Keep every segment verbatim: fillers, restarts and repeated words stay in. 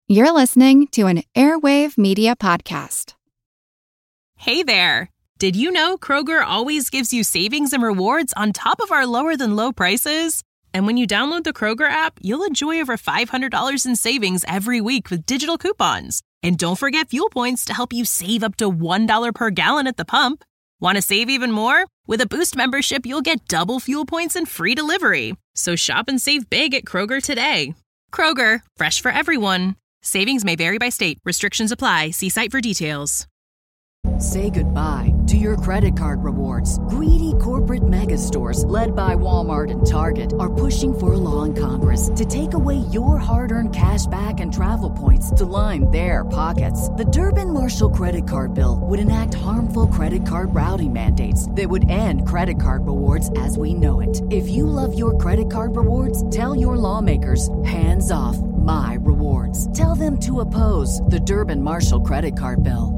You're listening to an Airwave Media Podcast. Hey there! Did you know Kroger always gives you savings and rewards on top of our lower-than-low prices? And when you download the Kroger app, you'll enjoy over five hundred dollars in savings every week with digital coupons. And don't forget fuel points to help you save up to one dollar per gallon at the pump. Want to save even more? With a Boost membership, you'll get double fuel points and free delivery. So shop and save big at Kroger today. Kroger, fresh for everyone. Savings may vary by state. Restrictions apply. See site for details. Say goodbye to your credit card rewards. Greedy corporate mega stores, led by Walmart and Target, are pushing for a law in Congress to take away your hard-earned cash back and travel points to line their pockets. The Durbin-Marshall credit card bill would enact harmful credit card routing mandates that would end credit card rewards as we know it. If you love your credit card rewards, tell your lawmakers, hands off my rewards. Tell them to oppose the Durbin-Marshall credit card bill.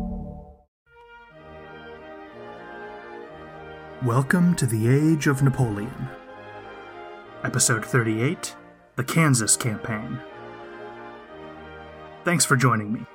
Welcome to the Age of Napoleon. Episode thirty-eight, The Kansas Campaign. Thanks for joining me.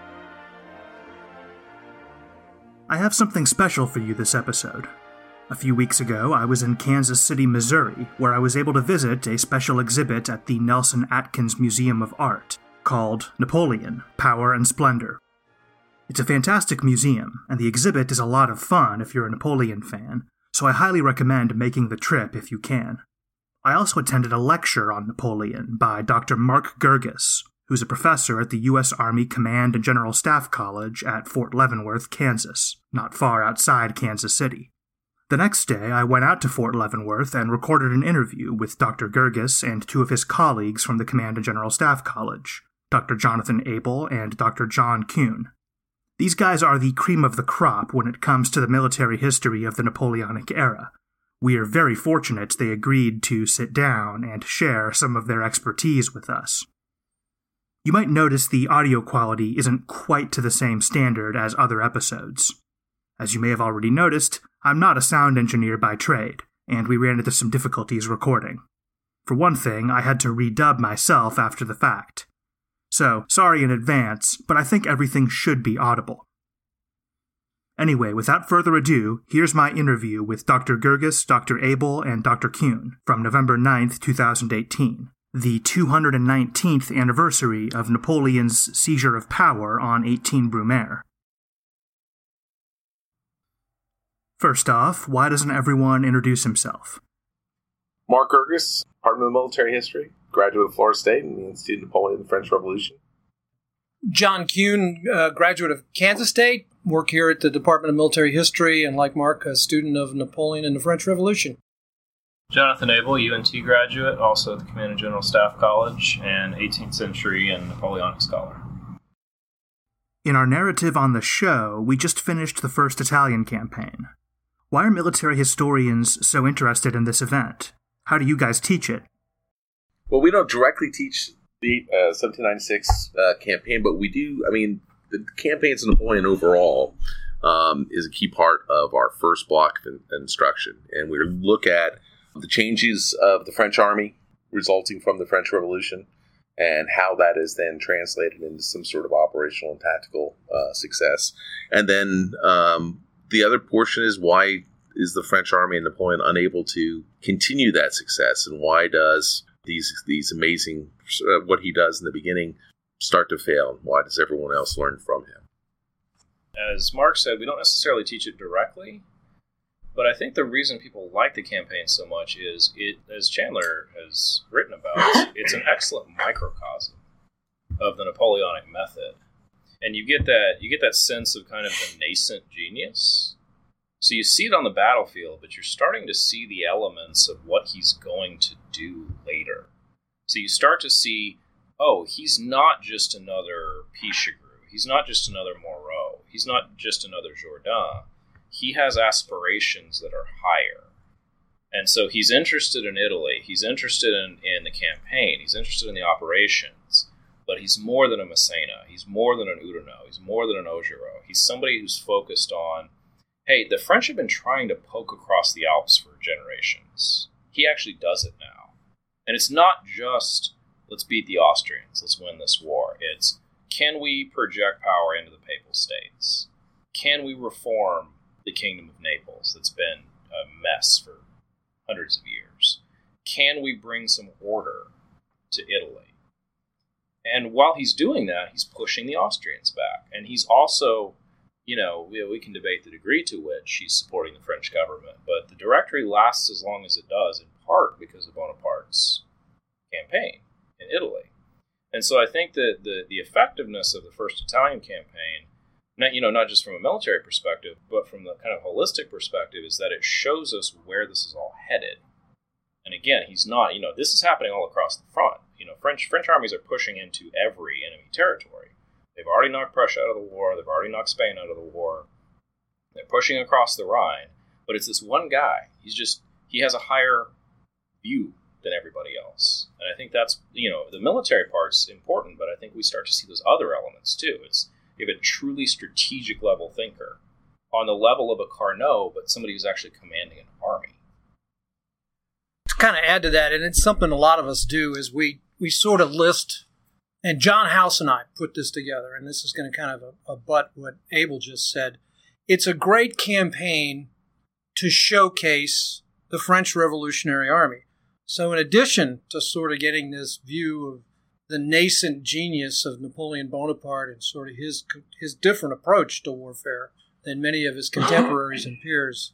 I have something special for you this episode. A few weeks ago, I was in Kansas City, Missouri, where I was able to visit a special exhibit at the Nelson Atkins Museum of Art called Napoleon, Power and Splendor. It's a fantastic museum, and the exhibit is a lot of fun if you're a Napoleon fan, so I highly recommend making the trip if you can. I also attended a lecture on Napoleon by Doctor Mark Gergis, who's a professor at the U S Army Command and General Staff College at Fort Leavenworth, Kansas, not far outside Kansas City. The next day, I went out to Fort Leavenworth and recorded an interview with Doctor Gergis and two of his colleagues from the Command and General Staff College, Doctor Jonathan Abel and Doctor John Kuhn. These guys are the cream of the crop when it comes to the military history of the Napoleonic era. We are very fortunate they agreed to sit down and share some of their expertise with us. You might notice the audio quality isn't quite to the same standard as other episodes. As you may have already noticed, I'm not a sound engineer by trade, and we ran into some difficulties recording. For one thing, I had to redub myself after the fact. So, sorry in advance, but I think everything should be audible. Anyway, without further ado, here's my interview with Doctor Gergis, Doctor Abel, and Doctor Kuhn from November ninth, twenty eighteen, the two hundred nineteenth anniversary of Napoleon's seizure of power on eighteen Brumaire. First off, why doesn't everyone introduce himself? Mark Gergis, Department of Military History, graduate of Florida State and the Institute of Napoleon and the French Revolution. John Kuhn, uh, graduate of Kansas State, work here at the Department of Military History, and like Mark, a student of Napoleon and the French Revolution. Jonathan Abel, U N T graduate, also at the Command and General Staff College, and eighteenth century and Napoleonic scholar. In our narrative on the show, we just finished the First Italian campaign. Why are military historians so interested in this event? How do you guys teach it? Well, we don't directly teach the uh, seventeen ninety-six uh, campaign, but we do, I mean, the campaigns of Napoleon overall um, is a key part of our first block of instruction. And we look at the changes of the French army resulting from the French Revolution and how that is then translated into some sort of operational and tactical uh, success. And then um, the other portion is why is the French army and Napoleon unable to continue that success, and why does these these amazing, uh, what he does in the beginning, start to fail? Why does everyone else learn from him? As Mark said, we don't necessarily teach it directly, but I think the reason people like the campaign so much is, it, as Chandler has written about, it's an excellent microcosm of the Napoleonic method. And you get that you get that sense of kind of the nascent genius. So you see it on the battlefield, but you're starting to see the elements of what he's going to do later. So you start to see, oh, he's not just another Pichegru. He's not just another Moreau. He's not just another Jourdan. He has aspirations that are higher. And so he's interested in Italy. He's interested in, in the campaign. He's interested in the operations. But he's more than a Massena. He's more than an Oudinot. He's more than an Augereau. He's somebody who's focused on, hey, the French have been trying to poke across the Alps for generations. He actually does it now. And it's not just, let's beat the Austrians, let's win this war. Can we project power into the Papal States? Can we reform the Kingdom of Naples that's been a mess for hundreds of years? Can we bring some order to Italy? And while he's doing that, he's pushing the Austrians back. And he's also, you know, we, we can debate the degree to which he's supporting the French government, but the Directory lasts as long as it does, in part because of Bonaparte's campaign in Italy. And so I think that the, the effectiveness of the First Italian campaign, not, you know, not just from a military perspective, but from the kind of holistic perspective, is that it shows us where this is all headed. And again, he's not, you know, this is happening all across the front. You know, French French armies are pushing into every enemy territory. They've already knocked Prussia out of the war. They've already knocked Spain out of the war. They're pushing across the Rhine. But it's this one guy. He's just, he has a higher view than everybody else. And I think that's, you know, the military part's important, but I think we start to see those other elements too. It's, you have a truly strategic level thinker on the level of a Carnot, but somebody who's actually commanding an army. To kind of add to that, and it's something a lot of us do, is we, we sort of list, and John House and I put this together, and this is going to kind of abut what Abel just said. It's a great campaign to showcase the French Revolutionary Army. So in addition to sort of getting this view of the nascent genius of Napoleon Bonaparte and sort of his his different approach to warfare than many of his contemporaries and peers,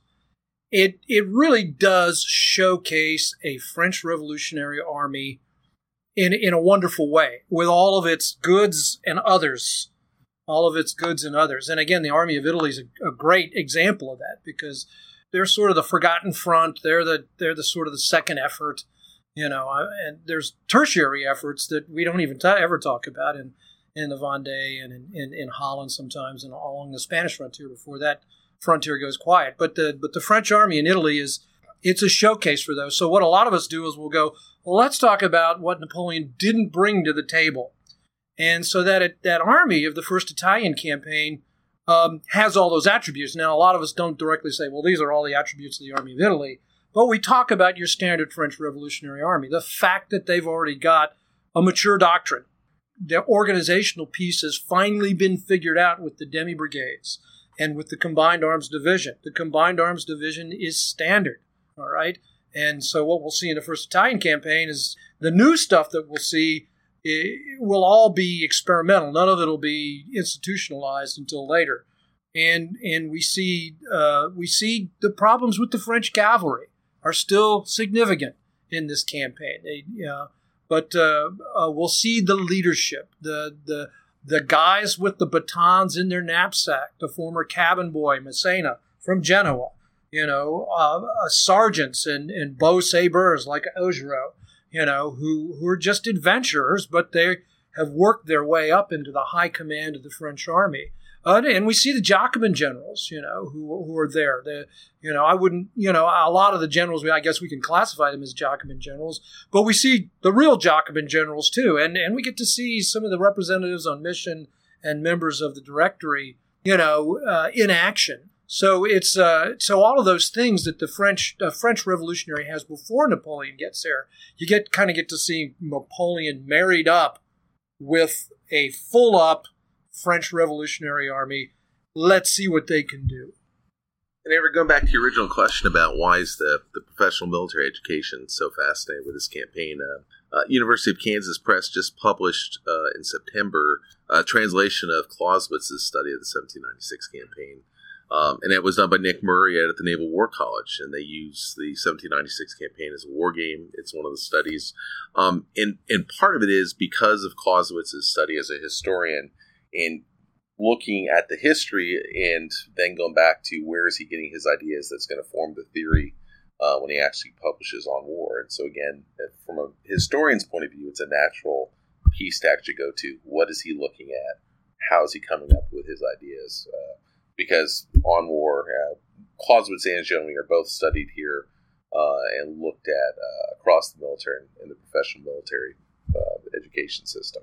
it it really does showcase a French Revolutionary Army in in a wonderful way, with all of its goods and others, all of its goods and others. And again, the Army of Italy is a, a great example of that, because they're sort of the forgotten front. They're the they're the sort of the second effort, you know. And there's tertiary efforts that we don't even t- ever talk about in, in the Vendée and in, in, in Holland sometimes, and along the Spanish frontier before that frontier goes quiet. But the but the French army in Italy is it's a showcase for those. So what a lot of us do is we'll go, well, let's talk about what Napoleon didn't bring to the table, and so that it, that army of the First Italian campaign Um, has all those attributes. Now, a lot of us don't directly say, well, these are all the attributes of the Army of Italy, but we talk about your standard French Revolutionary Army, the fact that they've already got a mature doctrine. Their organizational piece has finally been figured out with the demi-brigades and with the Combined Arms Division. The Combined Arms Division is standard, all right? And so what we'll see in the First Italian campaign is the new stuff that we'll see. It will all be experimental. None of it will be institutionalized until later, and and we see uh, we see the problems with the French cavalry are still significant in this campaign. They, uh, but uh, uh, we'll see the leadership, the the the guys with the batons in their knapsack, the former cabin boy Massena from Genoa, you know, uh, uh, sergeants and and bow sabers like Augereau, you know, who, who are just adventurers, but they have worked their way up into the high command of the French army. Uh, and we see the Jacobin generals, you know, who who are there. The, you know, I wouldn't, you know, a lot of the generals, I guess we can classify them as Jacobin generals, but we see the real Jacobin generals too. And, and we get to see some of the representatives on mission and members of the Directory, you know, uh, in action. So it's uh, so all of those things that the French uh, French Revolutionary has before Napoleon gets there, you get kind of get to see Napoleon married up with a full up French Revolutionary Army. Let's see what they can do. And ever going back to your original question about why is the, the professional military education so fascinated with this campaign? Uh, uh, University of Kansas Press just published uh, in September a translation of Clausewitz's study of the seventeen ninety-six campaign. Um, and it was done by Nick Murray at the Naval War College, and they use the seventeen ninety-six campaign as a war game. It's one of the studies. Um, and, and part of it is because of Clausewitz's study as a historian and looking at the history and then going back to where is he getting his ideas that's going to form the theory uh, when he actually publishes on war. And so again, from a historian's point of view, it's a natural piece to actually go to. What is he looking at? How is he coming up with his ideas? Uh, Because on war, uh, Clausewitz and Joni are both studied here uh, and looked at uh, across the military and the professional military uh, education system.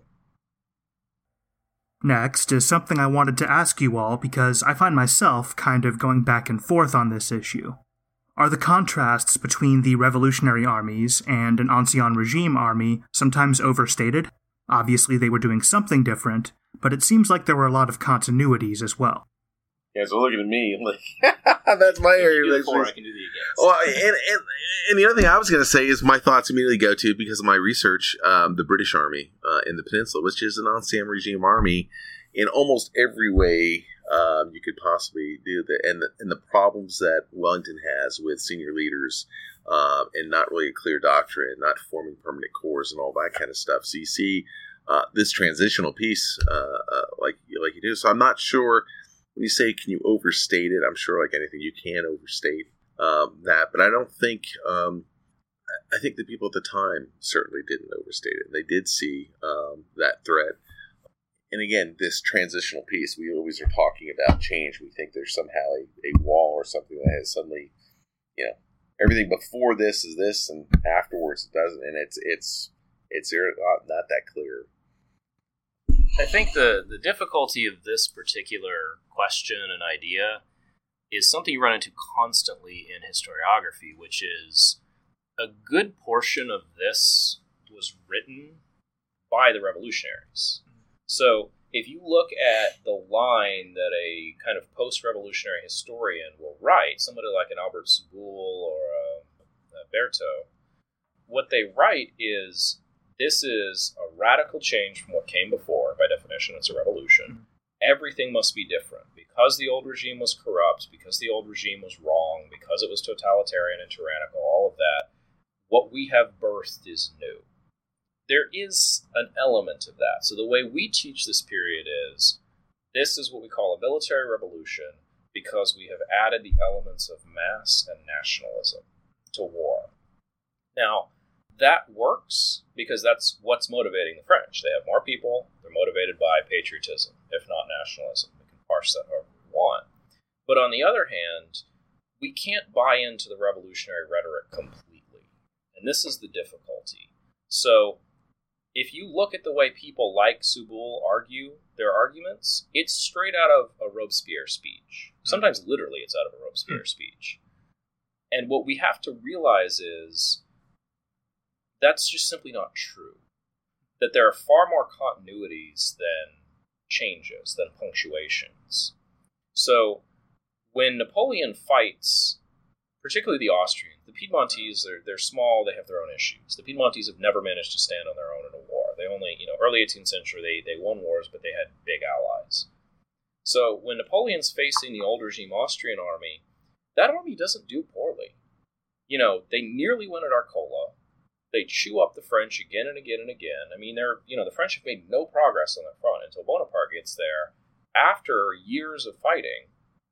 Next is something I wanted to ask you all because I find myself kind of going back and forth on this issue. Are the contrasts between the revolutionary armies and an ancien regime army sometimes overstated? Obviously, they were doing something different, but it seems like there were a lot of continuities as well. Yeah, so looking at me, I'm like, that's my area of Before I expertise. can do the against. Well, and, and, and the other thing I was going to say is my thoughts immediately go to, because of my research, um, the British Army uh, in the Peninsula, which is an ancien regime army in almost every way um, you could possibly do that, and the, and the problems that Wellington has with senior leaders um, and not really a clear doctrine, not forming permanent corps and all that kind of stuff. So you see uh, this transitional piece uh, uh, like, like you do. So I'm not sure... When you say, can you overstate it? I'm sure, like anything, you can overstate um, that. But I don't think, um, I think the people at the time certainly didn't overstate it. They did see um, that threat. And again, this transitional piece, we always are talking about change. We think there's somehow a, a wall or something that has suddenly, you know, everything before this is this and afterwards it doesn't. And it's, it's, it's not, not that clear. I think the, the difficulty of this particular question and idea is something you run into constantly in historiography, which is a good portion of this was written by the revolutionaries. So if you look at the line that a kind of post-revolutionary historian will write, somebody like an Albert Soubul or a, a Berthaud, what they write is, this is a radical change from what came before. By definition, it's a revolution. Everything must be different. Because the old regime was corrupt, because the old regime was wrong, because it was totalitarian and tyrannical, all of that, what we have birthed is new. There is an element of that. So the way we teach this period is, this is what we call a military revolution because we have added the elements of mass and nationalism to war. Now, that works because that's what's motivating the French. They have more people. They're motivated by patriotism, if not nationalism. We can parse that however we want. But on the other hand, we can't buy into the revolutionary rhetoric completely. And this is the difficulty. So if you look at the way people like Soubul argue their arguments, it's straight out of a Robespierre speech. Sometimes literally it's out of a Robespierre speech. And what we have to realize is that's just simply not true. That there are far more continuities than changes, than punctuations. So when Napoleon fights, particularly the Austrians, the Piedmontese, they're, they're small, they have their own issues. The Piedmontese have never managed to stand on their own in a war. They only, you know, early eighteenth century, they, they won wars, but they had big allies. So when Napoleon's facing the old regime Austrian army, that army doesn't do poorly. You know, they nearly win at Arcola. They chew up the French again and again and again. I mean, they're, you know, the French have made no progress on the front until Bonaparte gets there after years of fighting.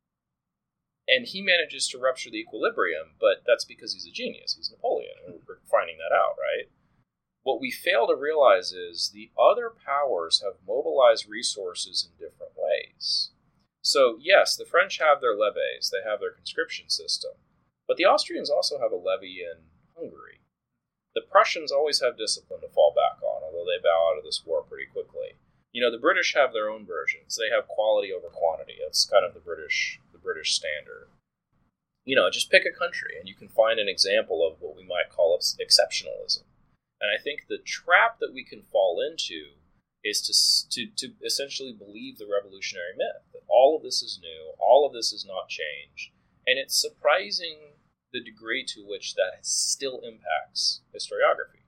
And he manages to rupture the equilibrium, but that's because he's a genius. He's Napoleon, and we're finding that out, right? What we fail to realize is the other powers have mobilized resources in different ways. So, yes, the French have their levies, they have their conscription system, but the Austrians also have a levy in Hungary. The Prussians always have discipline to fall back on, although they bow out of this war pretty quickly. You know, the British have their own versions. They have quality over quantity. It's kind of the British the British standard. You know, just pick a country, and you can find an example of what we might call exceptionalism. And I think the trap that we can fall into is to, to, to essentially believe the revolutionary myth, that all of this is new, all of this is not changed. And it's surprising the degree to which that still impacts historiography.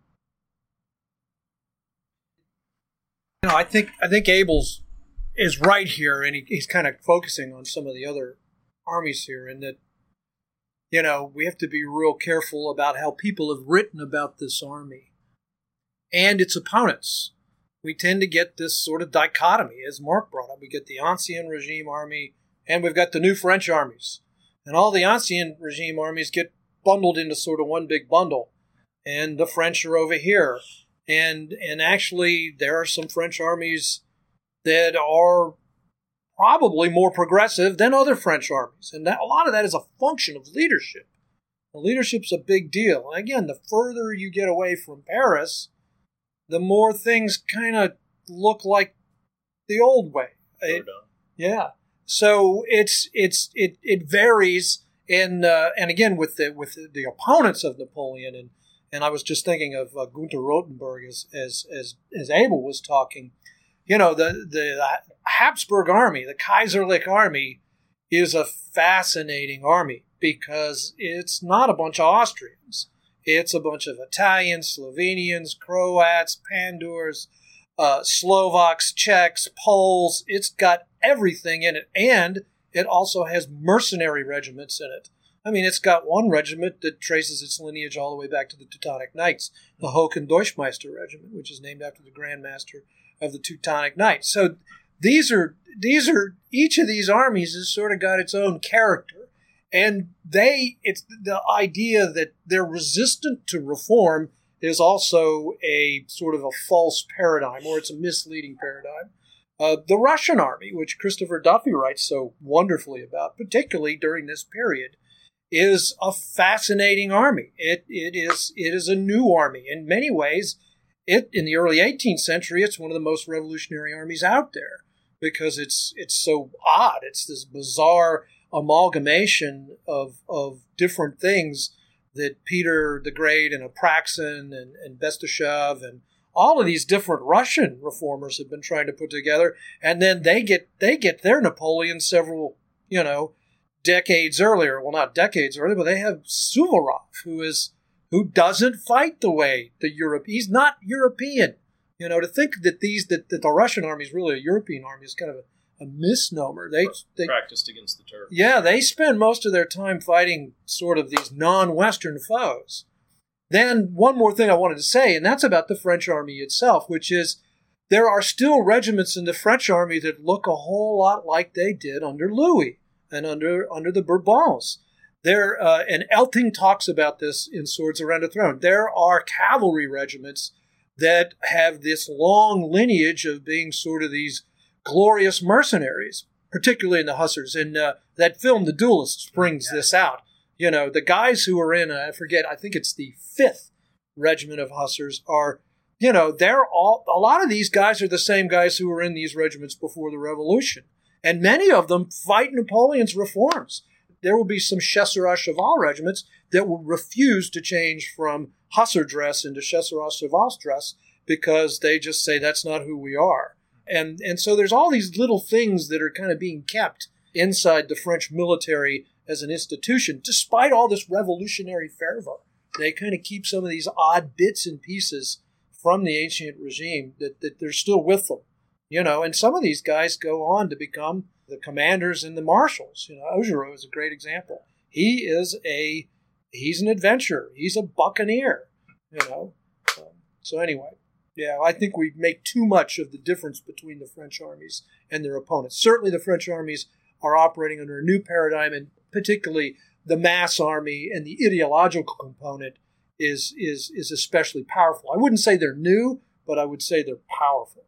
You know, I think I think Abel's is right here, and he, he's kind of focusing on some of the other armies here, and that, you know, we have to be real careful about how people have written about this army and its opponents. We tend to get this sort of dichotomy, as Mark brought up. We get the Ancien Regime army, and we've got the new French armies. And all the Ancien Regime armies get bundled into sort of one big bundle. And the French are over here. And and actually, there are some French armies that are probably more progressive than other French armies. And that, a lot of that is a function of leadership. The leadership's a big deal. And again, the further you get away from Paris, the more things kind of look like the old way. It, yeah. So it's it's it it varies, and uh, and again with the with the opponents of Napoleon, and, and I was just thinking of uh, Gunther Rothenberg as as as as Abel was talking. you know, the, the Habsburg army, the Kaiserlich army, is a fascinating army because it's not a bunch of Austrians. It's a bunch of Italians, Slovenians, Croats, Pandurs, uh, Slovaks, Czechs, Poles. It's got everything in it, and it also has mercenary regiments in it. I mean, it's got one regiment that traces its lineage all the way back to the Teutonic Knights, the Hochen Deutschmeister Regiment, which is named after the Grand Master of the Teutonic Knights. So these are these are each of these armies has sort of got its own character, and they it's the idea that they're resistant to reform is also a sort of a false paradigm, or it's a misleading paradigm. Uh, the Russian army, which Christopher Duffy writes so wonderfully about, particularly during this period, is a fascinating army. It it is it is a new army in many ways. It in the early eighteenth century, it's one of the most revolutionary armies out there because it's it's so odd. It's this bizarre amalgamation of of different things that Peter the Great and Apraxin and, and Bestashov and all of these different Russian reformers have been trying to put together, and then they get they get their Napoleon several you know. decades earlier. Well, not decades earlier, but they have Suvorov, who is who doesn't fight the way the Europe. He's not European. You know, to think that these that, that the Russian army is really a European army is kind of a, a misnomer. They, they practiced against the Turks. Yeah, they spend most of their time fighting sort of these non-Western foes. Then one more thing I wanted to say, and that's about the French army itself, which is there are still regiments in the French army that look a whole lot like they did under Louis and under under the Bourbons. There, uh, and Elting talks about this in Swords Around a Throne. There are cavalry regiments that have this long lineage of being sort of these glorious mercenaries, particularly in the Hussars. And uh, that film, The Duelists, brings this out. You know, the guys who are in, uh, I forget, I think it's the fifth Regiment of Hussars are, you know, they're all, a lot of these guys are the same guys who were in these regiments before the Revolution. And many of them fight Napoleon's reforms. There will be some Chasseurs Cheval regiments that will refuse to change from Hussar dress into Chasseurs Cheval dress because they just say that's not who we are. And and so there's all these little things that are kind of being kept inside the French military as an institution, despite all this revolutionary fervor. They kind of keep some of these odd bits and pieces from the ancient regime that, that they're still with them. You know, and some of these guys go on to become the commanders and the marshals. You know, Augereau is a great example. He is a, he's an adventurer. He's a buccaneer, you know. Um, so anyway, yeah, I think we make too much of the difference between the French armies and their opponents. Certainly the French armies are operating under a new paradigm, and particularly the mass army and the ideological component is is is especially powerful. I wouldn't say they're new, but I would say they're powerful.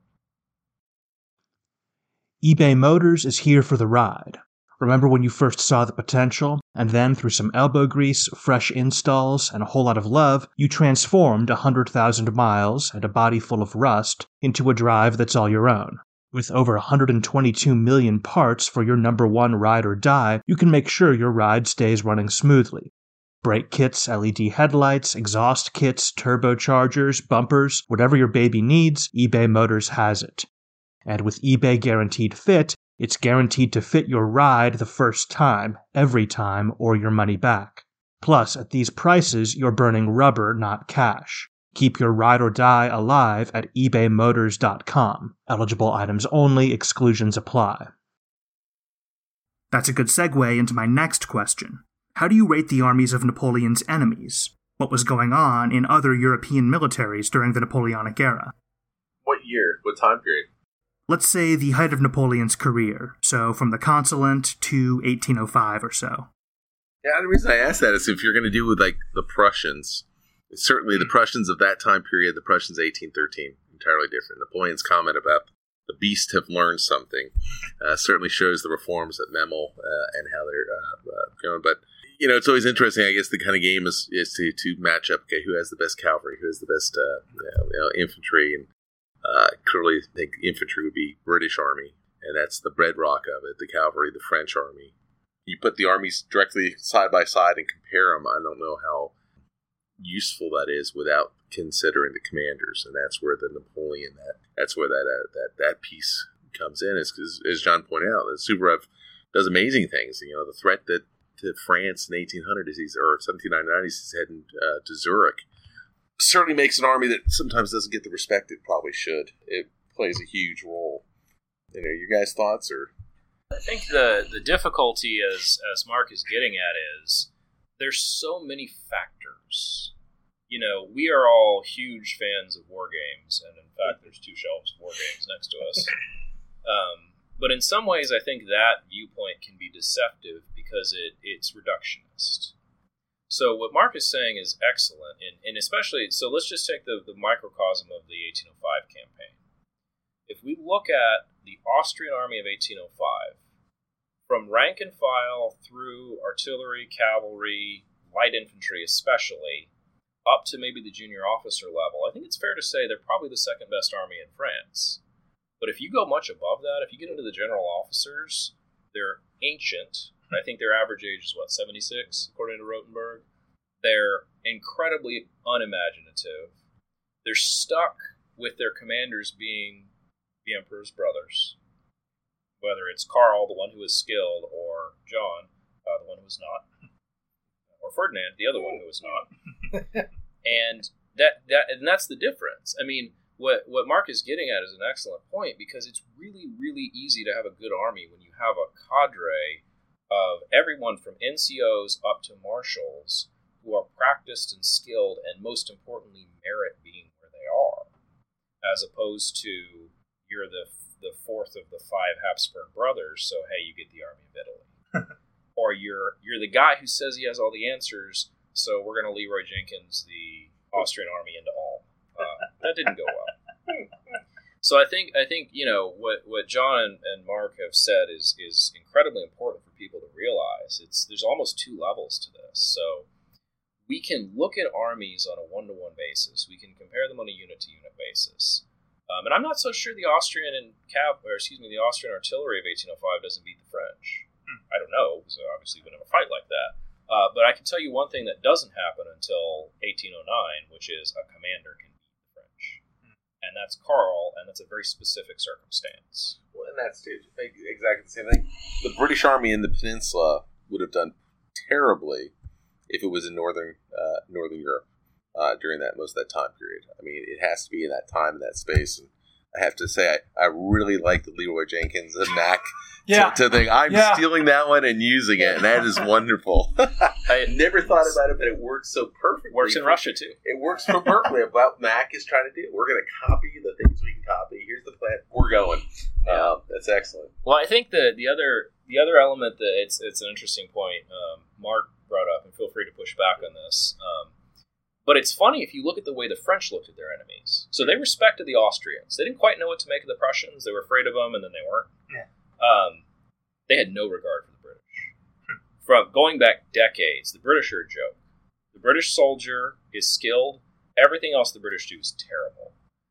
eBay Motors is here for the ride. Remember when you first saw the potential, and then through some elbow grease, fresh installs, and a whole lot of love, you transformed one hundred thousand miles and a body full of rust into a drive that's all your own. With over one hundred twenty-two million parts for your number one ride or die, you can make sure your ride stays running smoothly. Brake kits, L E D headlights, exhaust kits, turbochargers, bumpers, whatever your baby needs, eBay Motors has it. And with eBay Guaranteed Fit, it's guaranteed to fit your ride the first time, every time, or your money back. Plus, at these prices, you're burning rubber, not cash. Keep your ride or die alive at ebay motors dot com. Eligible items only, exclusions apply. That's a good segue into my next question. How do you rate the armies of Napoleon's enemies? What was going on in other European militaries during the Napoleonic era? What year? What time period? Let's say the height of Napoleon's career, so from the Consulate to eighteen oh five or so. Yeah, the reason I ask that is if you're going to do with, like, the Prussians, certainly the Prussians of that time period, the Prussians eighteen thirteen, entirely different. Napoleon's comment about the beasts have learned something uh, certainly shows the reforms at Memel uh, and how they're uh, uh, going. But, you know, it's always interesting, I guess, the kind of game is, is to, to match up, okay, who has the best cavalry, who has the best uh, you know, infantry, and Uh, clearly, I think infantry would be British Army, and that's the bedrock of it. The cavalry, the French Army. You put the armies directly side by side and compare them. I don't know how useful that is without considering the commanders, and that's where the Napoleon that that's where that uh, that that piece comes in. Is because, as John pointed out, the Suvorov does amazing things. You know, the threat that to France in eighteen hundred is he's or seventeen ninety-nine he's heading uh, to Zurich. Certainly makes an army that sometimes doesn't get the respect it probably should. It plays a huge role. You know, your guys' thoughts or? I think the the difficulty, as as Mark is getting at, is there's so many factors. You know, we are all huge fans of war games, and in fact, there's two shelves of war games next to us. Um, but in some ways, I think that viewpoint can be deceptive because it it's reductionist. So what Mark is saying is excellent, and, and especially, so let's just take the, the microcosm of the eighteen oh five campaign. If we look at the Austrian army of eighteen oh five, from rank and file through artillery, cavalry, light infantry especially, up to maybe the junior officer level, I think it's fair to say they're probably the second best army in France. But if you go much above that, if you get into the general officers, they're ancient. I think their average age is, what, seventy-six, according to Rotenberg? They're incredibly unimaginative. They're stuck with their commanders being the Emperor's brothers. Whether it's Karl, the one who is skilled, or John, uh, the one who is not, or Ferdinand, the other one who is not. and that that and that's the difference. I mean, what what Mark is getting at is an excellent point, because it's really, really easy to have a good army when you have a cadre of everyone from N C Os up to marshals who are practiced and skilled, and most importantly, merit being where they are, as opposed to you're the the fourth of the five Habsburg brothers, so hey, you get the army of Italy. Or you're you're the guy who says he has all the answers, so we're going to Leroy Jenkins the Austrian army into Ulm. Uh, that didn't go well. So I think I think you know what what John and, and Mark have said is is incredibly important for people to realize. It's there's almost two levels to this. So we can look at armies on a one-to-one basis. We can compare them on a unit-to-unit basis. Um, and I'm not so sure the Austrian and cav, or excuse me, the Austrian artillery of eighteen oh five doesn't beat the French. Hmm. I don't know, because obviously we would never fight like that. Uh, but I can tell you one thing that doesn't happen until eighteen oh nine, which is a commander can beat the French. Hmm. And that's Karl, and that's a very specific circumstance. Well, and that's too, exactly the same thing. The British Army in the Peninsula would have done terribly if it was in northern uh, northern Europe. Uh, during that most of that time period. I mean, it has to be in that time and that space. And I have to say, I, I really like the Leroy Jenkins and Mac yeah. to, to think, I'm yeah. stealing that one and using it, and that is wonderful. I never thought about it, but it works so perfectly. Works in Russia, too. It works so perfectly. What Mac is trying to do. We're going to copy the things we can copy. Here's the plan. We're going. Yeah. Uh, that's excellent. Well, I think the the other the other element that it's it's an interesting point um, Mark brought up, and feel free to push back on this. Um, But it's funny if you look at the way the French looked at their enemies. So they respected the Austrians. They didn't quite know what to make of the Prussians. They were afraid of them, and then they weren't. Yeah. Um, they had no regard for the British. From going back decades, the British are a joke. The British soldier is skilled. Everything else the British do is terrible.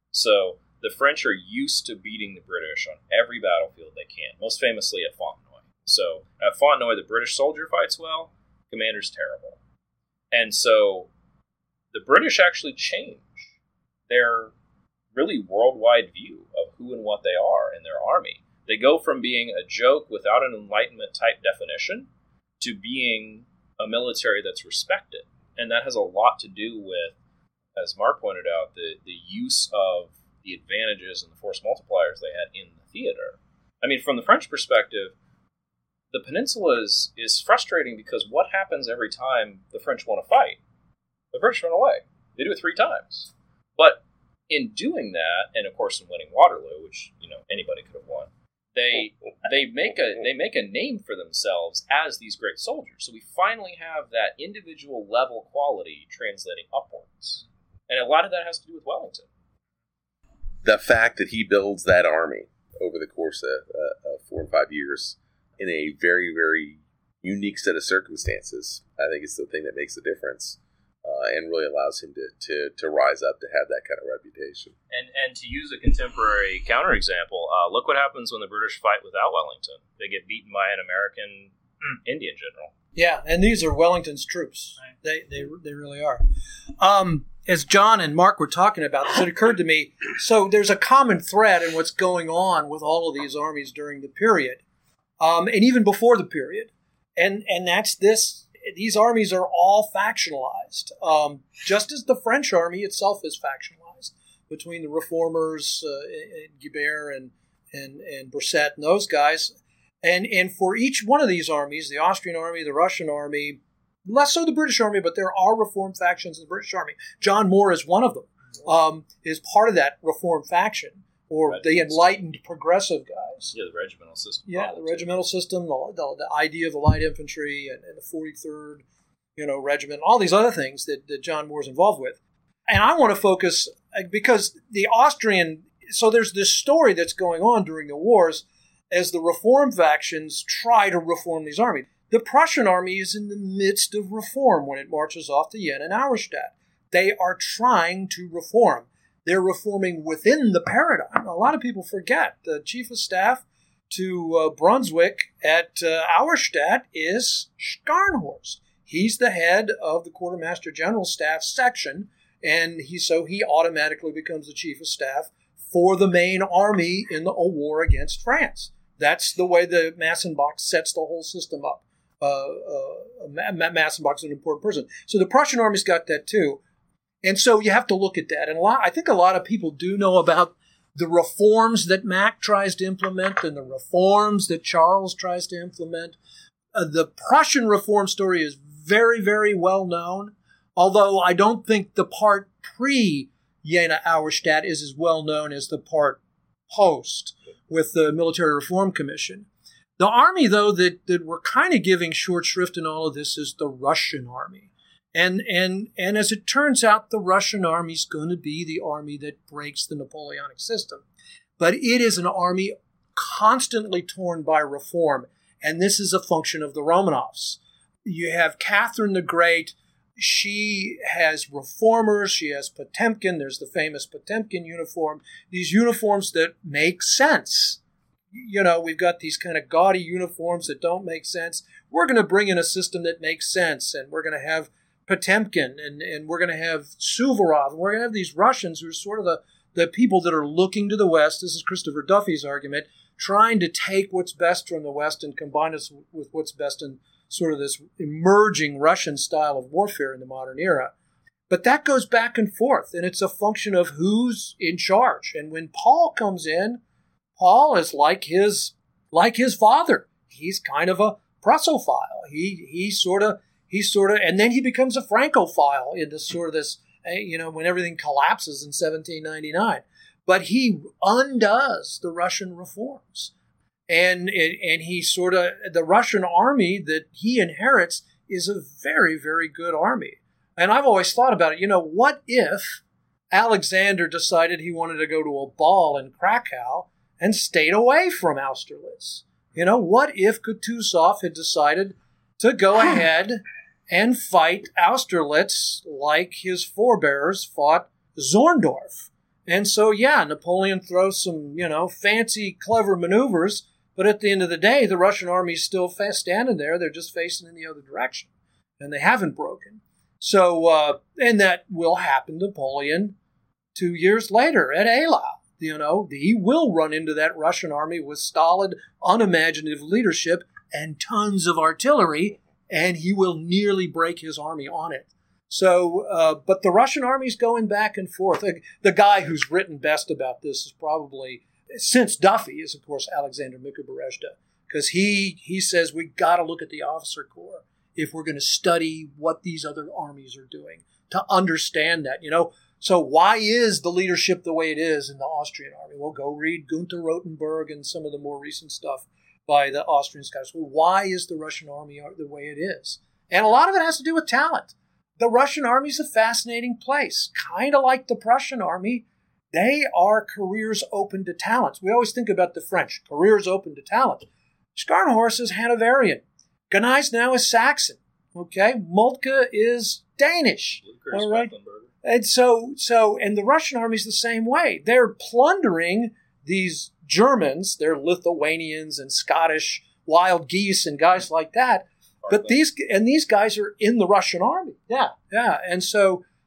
So the French are used to beating the British on every battlefield they can, most famously at Fontenoy. So at Fontenoy, the British soldier fights well, commander's terrible. And so the British actually change their really worldwide view of who and what they are in their army. They go from being a joke without an Enlightenment-type definition to being a military that's respected. And that has a lot to do with, as Mark pointed out, the, the use of the advantages and the force multipliers they had in the theater. I mean, from the French perspective, the peninsula is, is frustrating because what happens every time the French want to fight? The British run away. They do it three times. But in doing that, and of course in winning Waterloo, which you know anybody could have won, they they make a they make a name for themselves as these great soldiers. So we finally have that individual level quality translating upwards, and a lot of that has to do with Wellington. The fact that he builds that army over the course of uh, four and five years in a very very unique set of circumstances, I think is the thing that makes the difference. Uh, and really allows him to, to, to rise up to have that kind of reputation. And and to use a contemporary counterexample, uh, look what happens when the British fight without Wellington. They get beaten by an American mm. Indian general. Yeah, and these are Wellington's troops. Right. They they they really are. Um, as John and Mark were talking about this, it occurred to me, so there's a common thread in what's going on with all of these armies during the period, um, and even before the period. And and that's this, these armies are all factionalized, um, just as the French army itself is factionalized between the reformers, uh, Guibert and, and, and Brisset and those guys. And, and for each one of these armies, the Austrian army, the Russian army, less so the British army, but there are reform factions in the British army. John Moore is one of them, um, is part of that reform faction, or Regiments. The enlightened progressive guys. Yeah, the regimental system. Yeah, the regimental system, the, the, the idea of the light infantry and, and the forty-third, you know, regiment, all these other things that, that John Moore is involved with. And I want to focus, because the Austrian, so there's this story that's going on during the wars as the reform factions try to reform these armies. The Prussian army is in the midst of reform when it marches off to Jena and Auerstadt. They are trying to reform. They're reforming within the paradigm. A lot of people forget the chief of staff to uh, Brunswick at uh, Auerstadt is Scharnhorst. He's the head of the Quartermaster General Staff section, and he so he automatically becomes the chief of staff for the main army in the a war against France. That's the way the Massenbach sets the whole system up. Uh, uh, Massenbach's an important person. So the Prussian army's got that too. And so you have to look at that. And a lot, I think a lot of people do know about the reforms that Mack tries to implement and the reforms that Charles tries to implement. Uh, the Prussian reform story is very, very well known, although I don't think the part pre-Jena Auerstadt is as well known as the part post with the Military Reform Commission. The army, though, that, that we're kind of giving short shrift in all of this is the Russian army. And and and as it turns out, the Russian army is going to be the army that breaks the Napoleonic system. But it is an army constantly torn by reform. And this is a function of the Romanovs. You have Catherine the Great. She has reformers. She has Potemkin. There's the famous Potemkin uniform. These uniforms that make sense. You know, we've got these kind of gaudy uniforms that don't make sense. We're going to bring in a system that makes sense, and we're going to have Potemkin, and, and we're going to have Suvorov, and we're going to have these Russians who are sort of the, the people that are looking to the West. This is Christopher Duffy's argument, trying to take what's best from the West and combine it with what's best in sort of this emerging Russian style of warfare in the modern era. But that goes back and forth, and it's a function of who's in charge. And when Paul comes in, Paul is like his like his father. He's kind of a Prussophile. He he sort of he sort of, and then he becomes a Francophile in this sort of this, you know, when everything collapses in seventeen ninety-nine. But he undoes the Russian reforms, and and he sort of, the Russian army that he inherits is a very, very good army. And I've always thought about it. You know, what if Alexander decided he wanted to go to a ball in Krakow and stayed away from Austerlitz? You know, what if Kutuzov had decided to go ahead and fight Austerlitz like his forebears fought Zorndorf? And so, yeah, Napoleon throws some, you know, fancy, clever maneuvers, but at the end of the day, the Russian army's still fast standing there. They're just facing in the other direction, and they haven't broken. So, uh, and that will happen to Napoleon two years later at Eylau. You know, he will run into that Russian army with stolid, unimaginative leadership and tons of artillery, and he will nearly break his army on it. So, uh, but the Russian army's going back and forth. The guy who's written best about this is probably, since Duffy, is of course Alexander Mikhaberezhda, because he he says we got to look at the officer corps if we're going to study what these other armies are doing to understand that. You know. So why is the leadership the way it is in the Austrian army? Well, go read Gunther Rothenberg and some of the more recent stuff by the Austrian guys. Well, why is the Russian army the way it is? And a lot of it has to do with talent. The Russian army is a fascinating place, kind of like the Prussian army. They are careers open to talent. We always think about the French, careers open to talent. Scharnhorst is Hanoverian. Gneisenau is Saxon. Okay, Moltke is Danish. All right. And so, so, and the Russian army is the same way. They're plundering these Germans. They're Lithuanians and Scottish wild geese and guys like that. But these, and these guys are in the Russian army. Yeah, yeah. And so,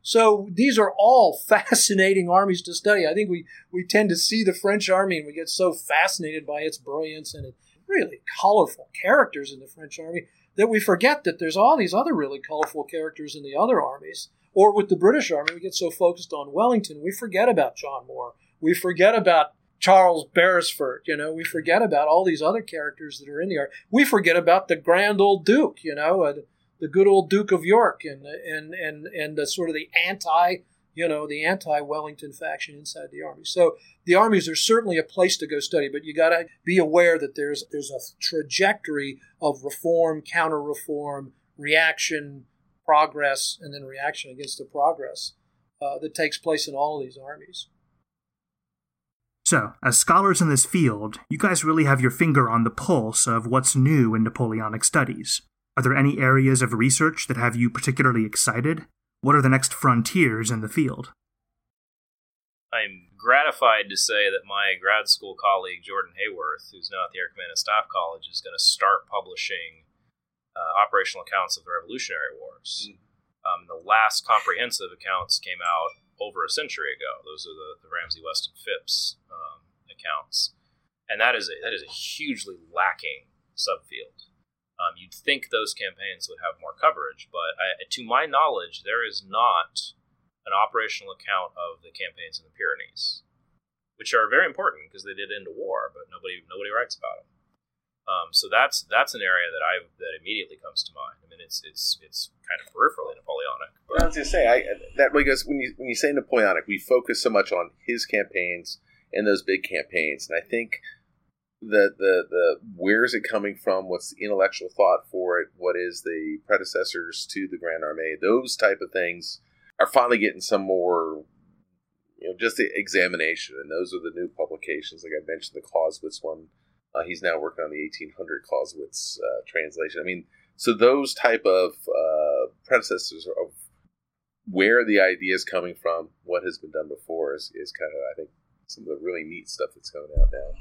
So these are all fascinating armies to study. I think we, we tend to see the French army and we get so fascinated by its brilliance and its really colorful characters in the French army that we forget that there's all these other really colorful characters in the other armies. Or with the British Army, we get so focused on Wellington, we forget about John Moore. We forget about Charles Beresford, you know. We forget about all these other characters that are in the army. We forget about the grand old Duke, you know, uh, the good old Duke of York, and and and and the sort of the anti, you know, the anti-Wellington faction inside the army. So the armies are certainly a place to go study, but you got to be aware that there's there's a trajectory of reform, counter-reform, reaction, progress, and then reaction against the progress uh, that takes place in all of these armies. So, as scholars in this field, you guys really have your finger on the pulse of what's new in Napoleonic studies. Are there any areas of research that have you particularly excited? What are the next frontiers in the field? I'm gratified to say that my grad school colleague, Jordan Hayworth, who's now at the Air Command and Staff College, is going to start publishing uh, operational accounts of the Revolutionary Wars. Mm. Um, the last comprehensive accounts came out over a century ago. Those are the, the Ramsey Weston Phipps um, accounts. And that is a, that is a hugely lacking subfield. Um, you'd think those campaigns would have more coverage, but I, to my knowledge, there is not an operational account of the campaigns in the Pyrenees, which are very important because they did end a war, but nobody nobody writes about them. Um, so that's that's an area that I that immediately comes to mind. I mean, it's it's it's kind of peripherally Napoleonic. But I was going to say I, that really goes when you when you say Napoleonic, we focus so much on his campaigns and those big campaigns, and I think the the the where is it coming from? What's the intellectual thought for it? What is the predecessors to the Grand Armée? Those type of things are finally getting some more, you know, just the examination, and those are the new publications. Like I mentioned, the Clausewitz one. Uh, he's now working on the eighteen hundred Clausewitz uh, translation. I mean, so those type of uh, predecessors of where the idea is coming from, what has been done before, is, is kind of, I think, some of the really neat stuff that's coming out now.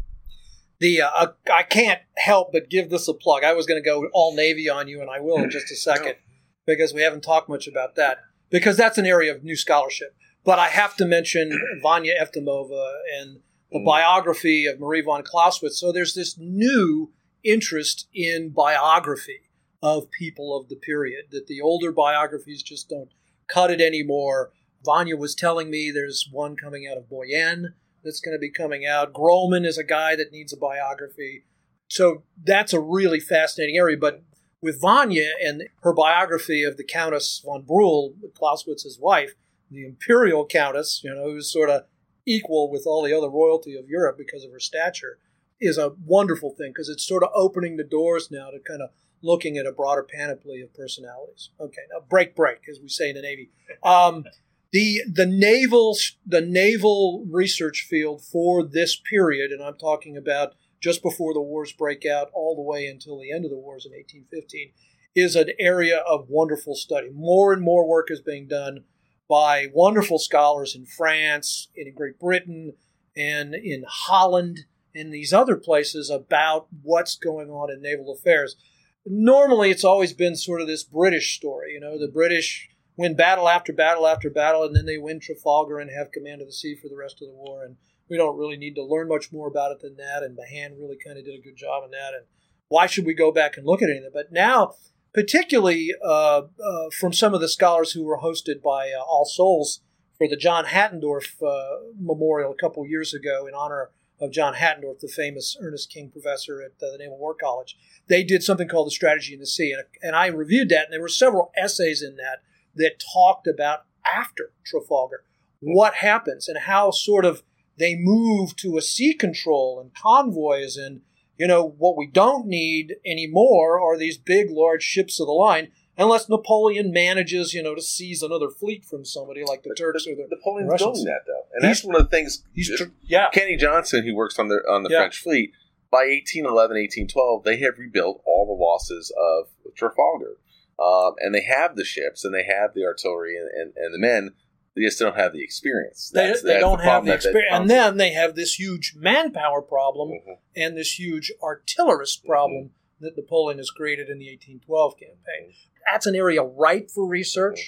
The uh, I can't help but give this a plug. I was going to go all Navy on you, and I will in just a second, because we haven't talked much about that, because that's an area of new scholarship. But I have to mention Vanya Eftimova and the mm. biography of Marie von Clausewitz. So there's this new interest in biography of people of the period, that the older biographies just don't cut it anymore. Vanya was telling me there's one coming out of Boyen that's going to be coming out. Grollman is a guy that needs a biography. So that's a really fascinating area. But with Vanya and her biography of the Countess von Brühl, Clausewitz's wife, the imperial countess, you know, who's sort of equal with all the other royalty of Europe because of her stature, is a wonderful thing, because it's sort of opening the doors now to kind of looking at a broader panoply of personalities. Okay, now break, break, as we say in the Navy. Um, the the naval the naval research field for this period, and I'm talking about just before the wars break out all the way until the end of the wars in eighteen fifteen, is an area of wonderful study. More and more work is being done by wonderful scholars in France, in Great Britain, and in Holland, and these other places about what's going on in naval affairs. Normally, it's always been sort of this British story. You know, the British win battle after battle after battle, and then they win Trafalgar and have command of the sea for the rest of the war. And we don't really need to learn much more about it than that. And Mahan really kind of did a good job in that. And why should we go back and look at any of that? But now, particularly uh, uh, from some of the scholars who were hosted by uh, All Souls for the John Hattendorf uh, Memorial a couple years ago in honor of John Hattendorf, the famous Ernest King professor at uh, the Naval War College. They did something called The Strategy in the Sea, and, and I reviewed that, and there were several essays in that that talked about after Trafalgar, what happens and how sort of they move to a sea control and convoys, and you know, what we don't need anymore are these big, large ships of the line, unless Napoleon manages, you know, to seize another fleet from somebody like the but Turks or the Napoleon's Russians. doing that, though. And he's, that's one of the things, he's tr- yeah. Kenny Johnson, who works on the on the yeah. French fleet, by eighteen eleven, eighteen twelve, they have rebuilt all the losses of Trafalgar. Um, and they have the ships, and they have the artillery and, and, and the men. They just don't have the experience. That's, they they that's don't the have the experience. And then they have this huge manpower problem mm-hmm. and this huge artillerist problem mm-hmm. that Napoleon has created in the eighteen twelve campaign. Mm-hmm. That's an area ripe for research, mm-hmm.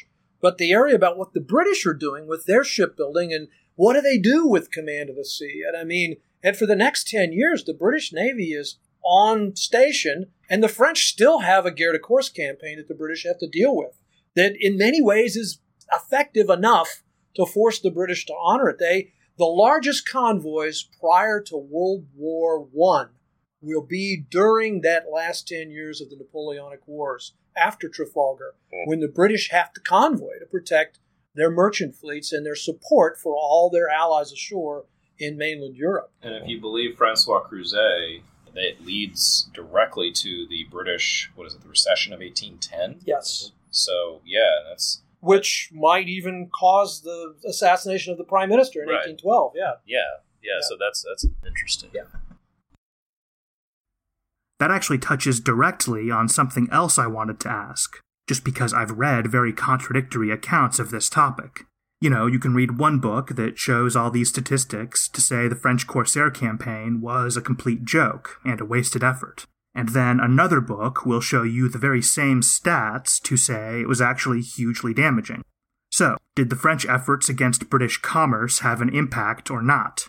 but the area about what the British are doing with their shipbuilding and what do they do with command of the sea. And I mean, and for the next ten years, the British Navy is on station, and the French still have a guerre de course campaign that the British have to deal with that in many ways is effective enough to force the British to honor it. They, the largest convoys prior to World War One will be during that last ten years of the Napoleonic Wars after Trafalgar, mm. when the British have to convoy to protect their merchant fleets and their support for all their allies ashore in mainland Europe. And if you believe Francois Crouzet, it leads directly to the British, what is it, the recession of eighteen ten? Yes. So, yeah, that's... Which might even cause the assassination of the Prime Minister in right. eighteen twelve, yeah. yeah. Yeah, yeah, so that's that's interesting. Yeah. That actually touches directly on something else I wanted to ask, just because I've read very contradictory accounts of this topic. You know, you can read one book that shows all these statistics to say the French Corsair campaign was a complete joke and a wasted effort. And then another book will show you the very same stats to say it was actually hugely damaging. So, did the French efforts against British commerce have an impact or not?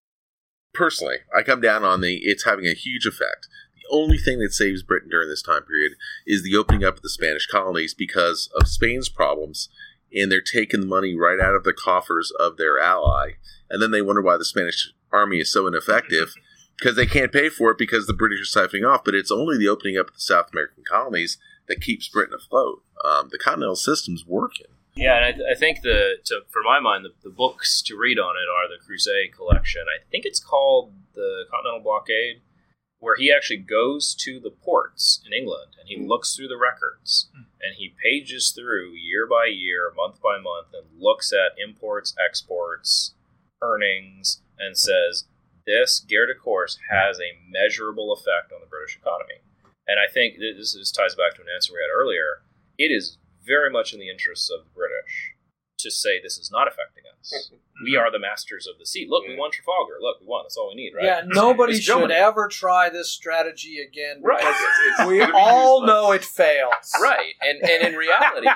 Personally, I come down on the it's having a huge effect. The only thing that saves Britain during this time period is the opening up of the Spanish colonies because of Spain's problems, and they're taking the money right out of the coffers of their ally, and then they wonder why the Spanish army is so ineffective, because they can't pay for it because the British are siphoning off, but it's only the opening up of the South American colonies that keeps Britain afloat. Um, the continental system's working. Yeah, and I, th- I think the, to, for my mind, the, the books to read on it are the Crouzet collection. I think it's called The Continental Blockade, where he actually goes to the ports in England and he looks through the records and he pages through year by year, month by month, and looks at imports, exports, earnings, and says, this guerre de course has a measurable effect on the British economy. And I think this, this ties back to an answer we had earlier. It is very much in the interests of the British to say this is not affecting us. We are the masters of the sea. Look, we won Trafalgar. Look, we won. That's all we need, right? Yeah, nobody It's should Germany. ever try this strategy again. Right. Because It's- it's we gonna be all useless. know it fails. Right. And and in reality,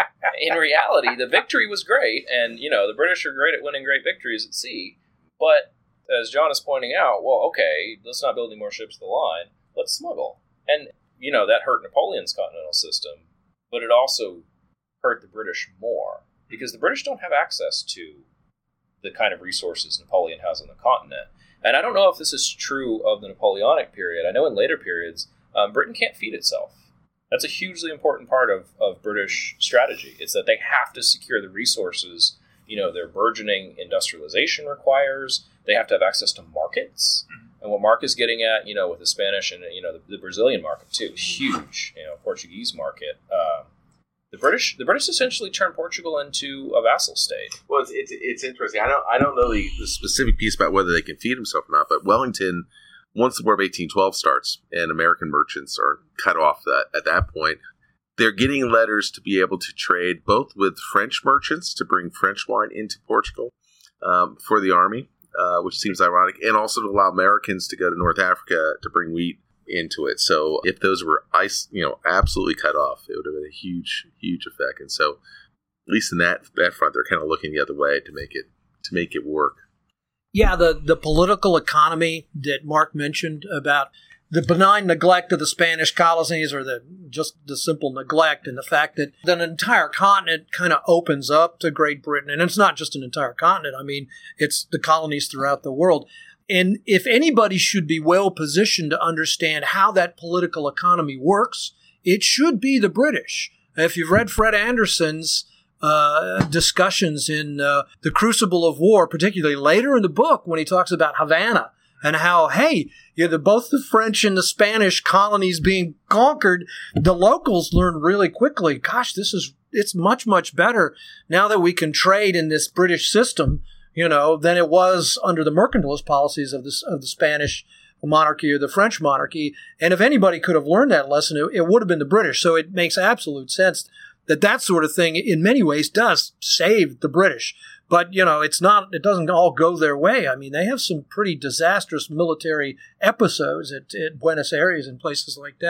in reality, the victory was great, and you know the British are great at winning great victories at sea. But as John is pointing out, well, okay, let's not build any more ships to the line. Let's smuggle, and you know that hurt Napoleon's continental system, but it also hurt the British more because the British don't have access to the kind of resources Napoleon has on the continent. And I don't know if this is true of the Napoleonic period. I know in later periods, um, Britain can't feed itself. That's a hugely important part of, of British strategy. It's that they have to secure the resources, you know, their burgeoning industrialization requires. They have to have access to markets. And what Mark is getting at, you know, with the Spanish and, you know, the, the Brazilian market too, huge, you know, Portuguese market. Um, the British, the British essentially turned Portugal into a vassal state. Well, it's, it's it's interesting. I don't I don't know the, the specific piece about whether they can feed themselves or not. But Wellington, once the War of eighteen twelve starts and American merchants are cut off that at that point, they're getting letters to be able to trade both with French merchants to bring French wine into Portugal um, for the army, uh, which seems ironic, and also to allow Americans to go to North Africa to bring wheat into it. So if those were ice, you know, absolutely cut off, it would have been a huge, huge effect. And so, at least in that that front, they're kind of looking the other way to make it to make it work. Yeah, the, the political economy that Mark mentioned about the benign neglect of the Spanish colonies, or the just the simple neglect, and the fact that an entire continent kind of opens up to Great Britain. And it's not just an entire continent. I mean, it's the colonies throughout the world. And if anybody should be well positioned to understand how that political economy works, it should be the British. If you've read Fred Anderson's uh, discussions in uh, The Crucible of War, particularly later in the book when he talks about Havana and how, hey, you know, the, both the French and the Spanish colonies being conquered, the locals learn really quickly, gosh, this is it's much, much better now that we can trade in this British system, you know, than it was under the mercantilist policies of the, of the Spanish monarchy or the French monarchy. And if anybody could have learned that lesson, it, it would have been the British. So it makes absolute sense that that sort of thing in many ways does save the British. But, you know, it's not, it doesn't all go their way. I mean, they have some pretty disastrous military episodes at, at Buenos Aires and places like that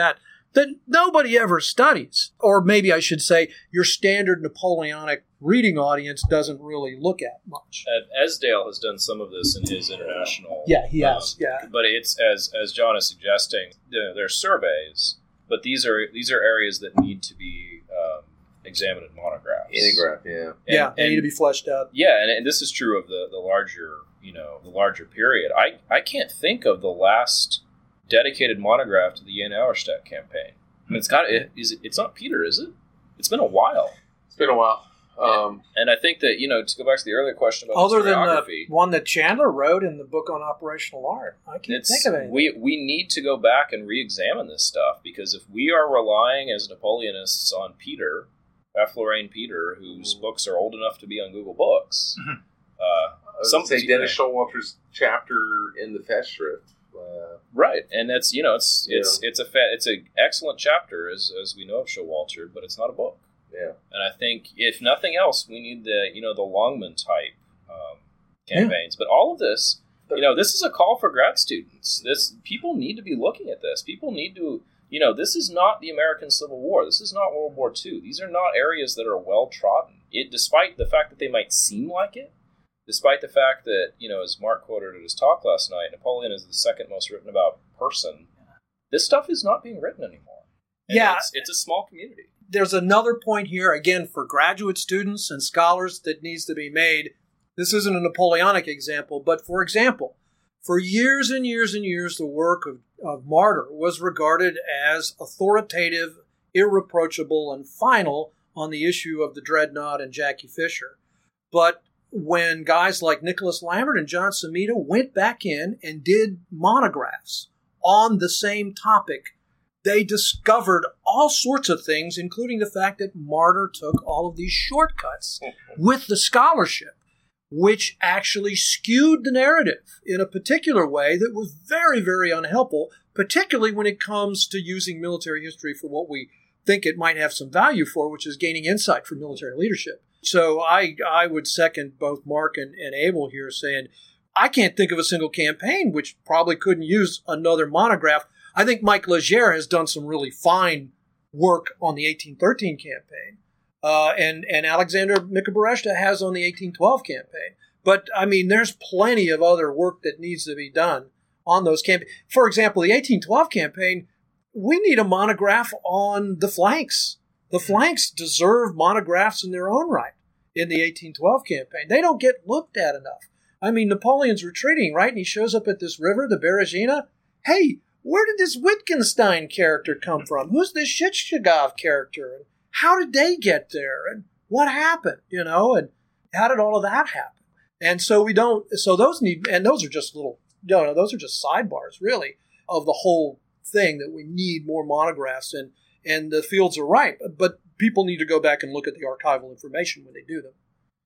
that nobody ever studies. Or maybe I should say your standard Napoleonic reading audience doesn't really look at much. Uh, Esdale has done some of this in his international. Yeah, he has. Um, yeah, but it's as as John is suggesting, you know, they're surveys, but these are these are areas that need to be um, examined in monographs. Integraph, yeah, And, yeah, they and, need to be fleshed out. Yeah, and, and this is true of the, the larger, you know, the larger period. I, I can't think of the last dedicated monograph to the Jan Auerstedt campaign. I mean, it's got it. Is it? It's not Peter, is it? It's been a while. It's been a while. Um, and, and I think that, you know, to go back to the earlier question about Other than historiography, the one that Chandler wrote in the book on operational art, I can't it's, think of anything. we we need to go back and re-examine this stuff, because if we are relying as Napoleonists on Peter, F. Lorraine Peter, whose mm-hmm. books are old enough to be on Google Books, mm-hmm. uh, some say Dennis Showalter's chapter in the Festschrift. Uh, right, and that's you know it's it's yeah. it's a fa- it's an excellent chapter as as we know of Showalter, but it's not a book. Yeah, and I think if nothing else, we need the you know the Longman type um, campaigns. Yeah. But all of this, you know, this is a call for grad students. This people need to be looking at this. People need to, you know, this is not the American Civil War. This is not World War Two. These are not areas that are well trodden. It, despite the fact that they might seem like it, despite the fact that you know, as Mark quoted at his talk last night, Napoleon is the second most written about person. This stuff is not being written anymore. And yeah, it's, it's a small community. There's another point here, again, for graduate students and scholars that needs to be made. This isn't a Napoleonic example, but for example, for years and years and years, the work of, of Martyr was regarded as authoritative, irreproachable, and final on the issue of the Dreadnought and Jackie Fisher. But when guys like Nicholas Lambert and John Semita went back in and did monographs on the same topic, they discovered all sorts of things, including the fact that Martyr took all of these shortcuts with the scholarship, which actually skewed the narrative in a particular way that was very, very unhelpful, particularly when it comes to using military history for what we think it might have some value for, which is gaining insight for military leadership. So I I would second both Mark and, and Abel here, saying I can't think of a single campaign which probably couldn't use another monograph. I think Mike Legere has done some really fine work on the eighteen thirteen campaign, uh, and, and Alexander Mikabereshta has on the eighteen twelve campaign. But, I mean, there's plenty of other work that needs to be done on those campaigns. For example, the eighteen twelve campaign, we need a monograph on the flanks. The flanks deserve monographs in their own right in the eighteen twelve campaign. They don't get looked at enough. I mean, Napoleon's retreating, right? And he shows up at this river, the Berezina. Hey, where did this Wittgenstein character come from? Who's this Shitchigov character? And how did they get there? And what happened? You know, and how did all of that happen? And so we don't, so those need, and those are just little, you know, those are just sidebars, really, of the whole thing that we need more monographs. And, and the fields are right, but people need to go back and look at the archival information when they do them.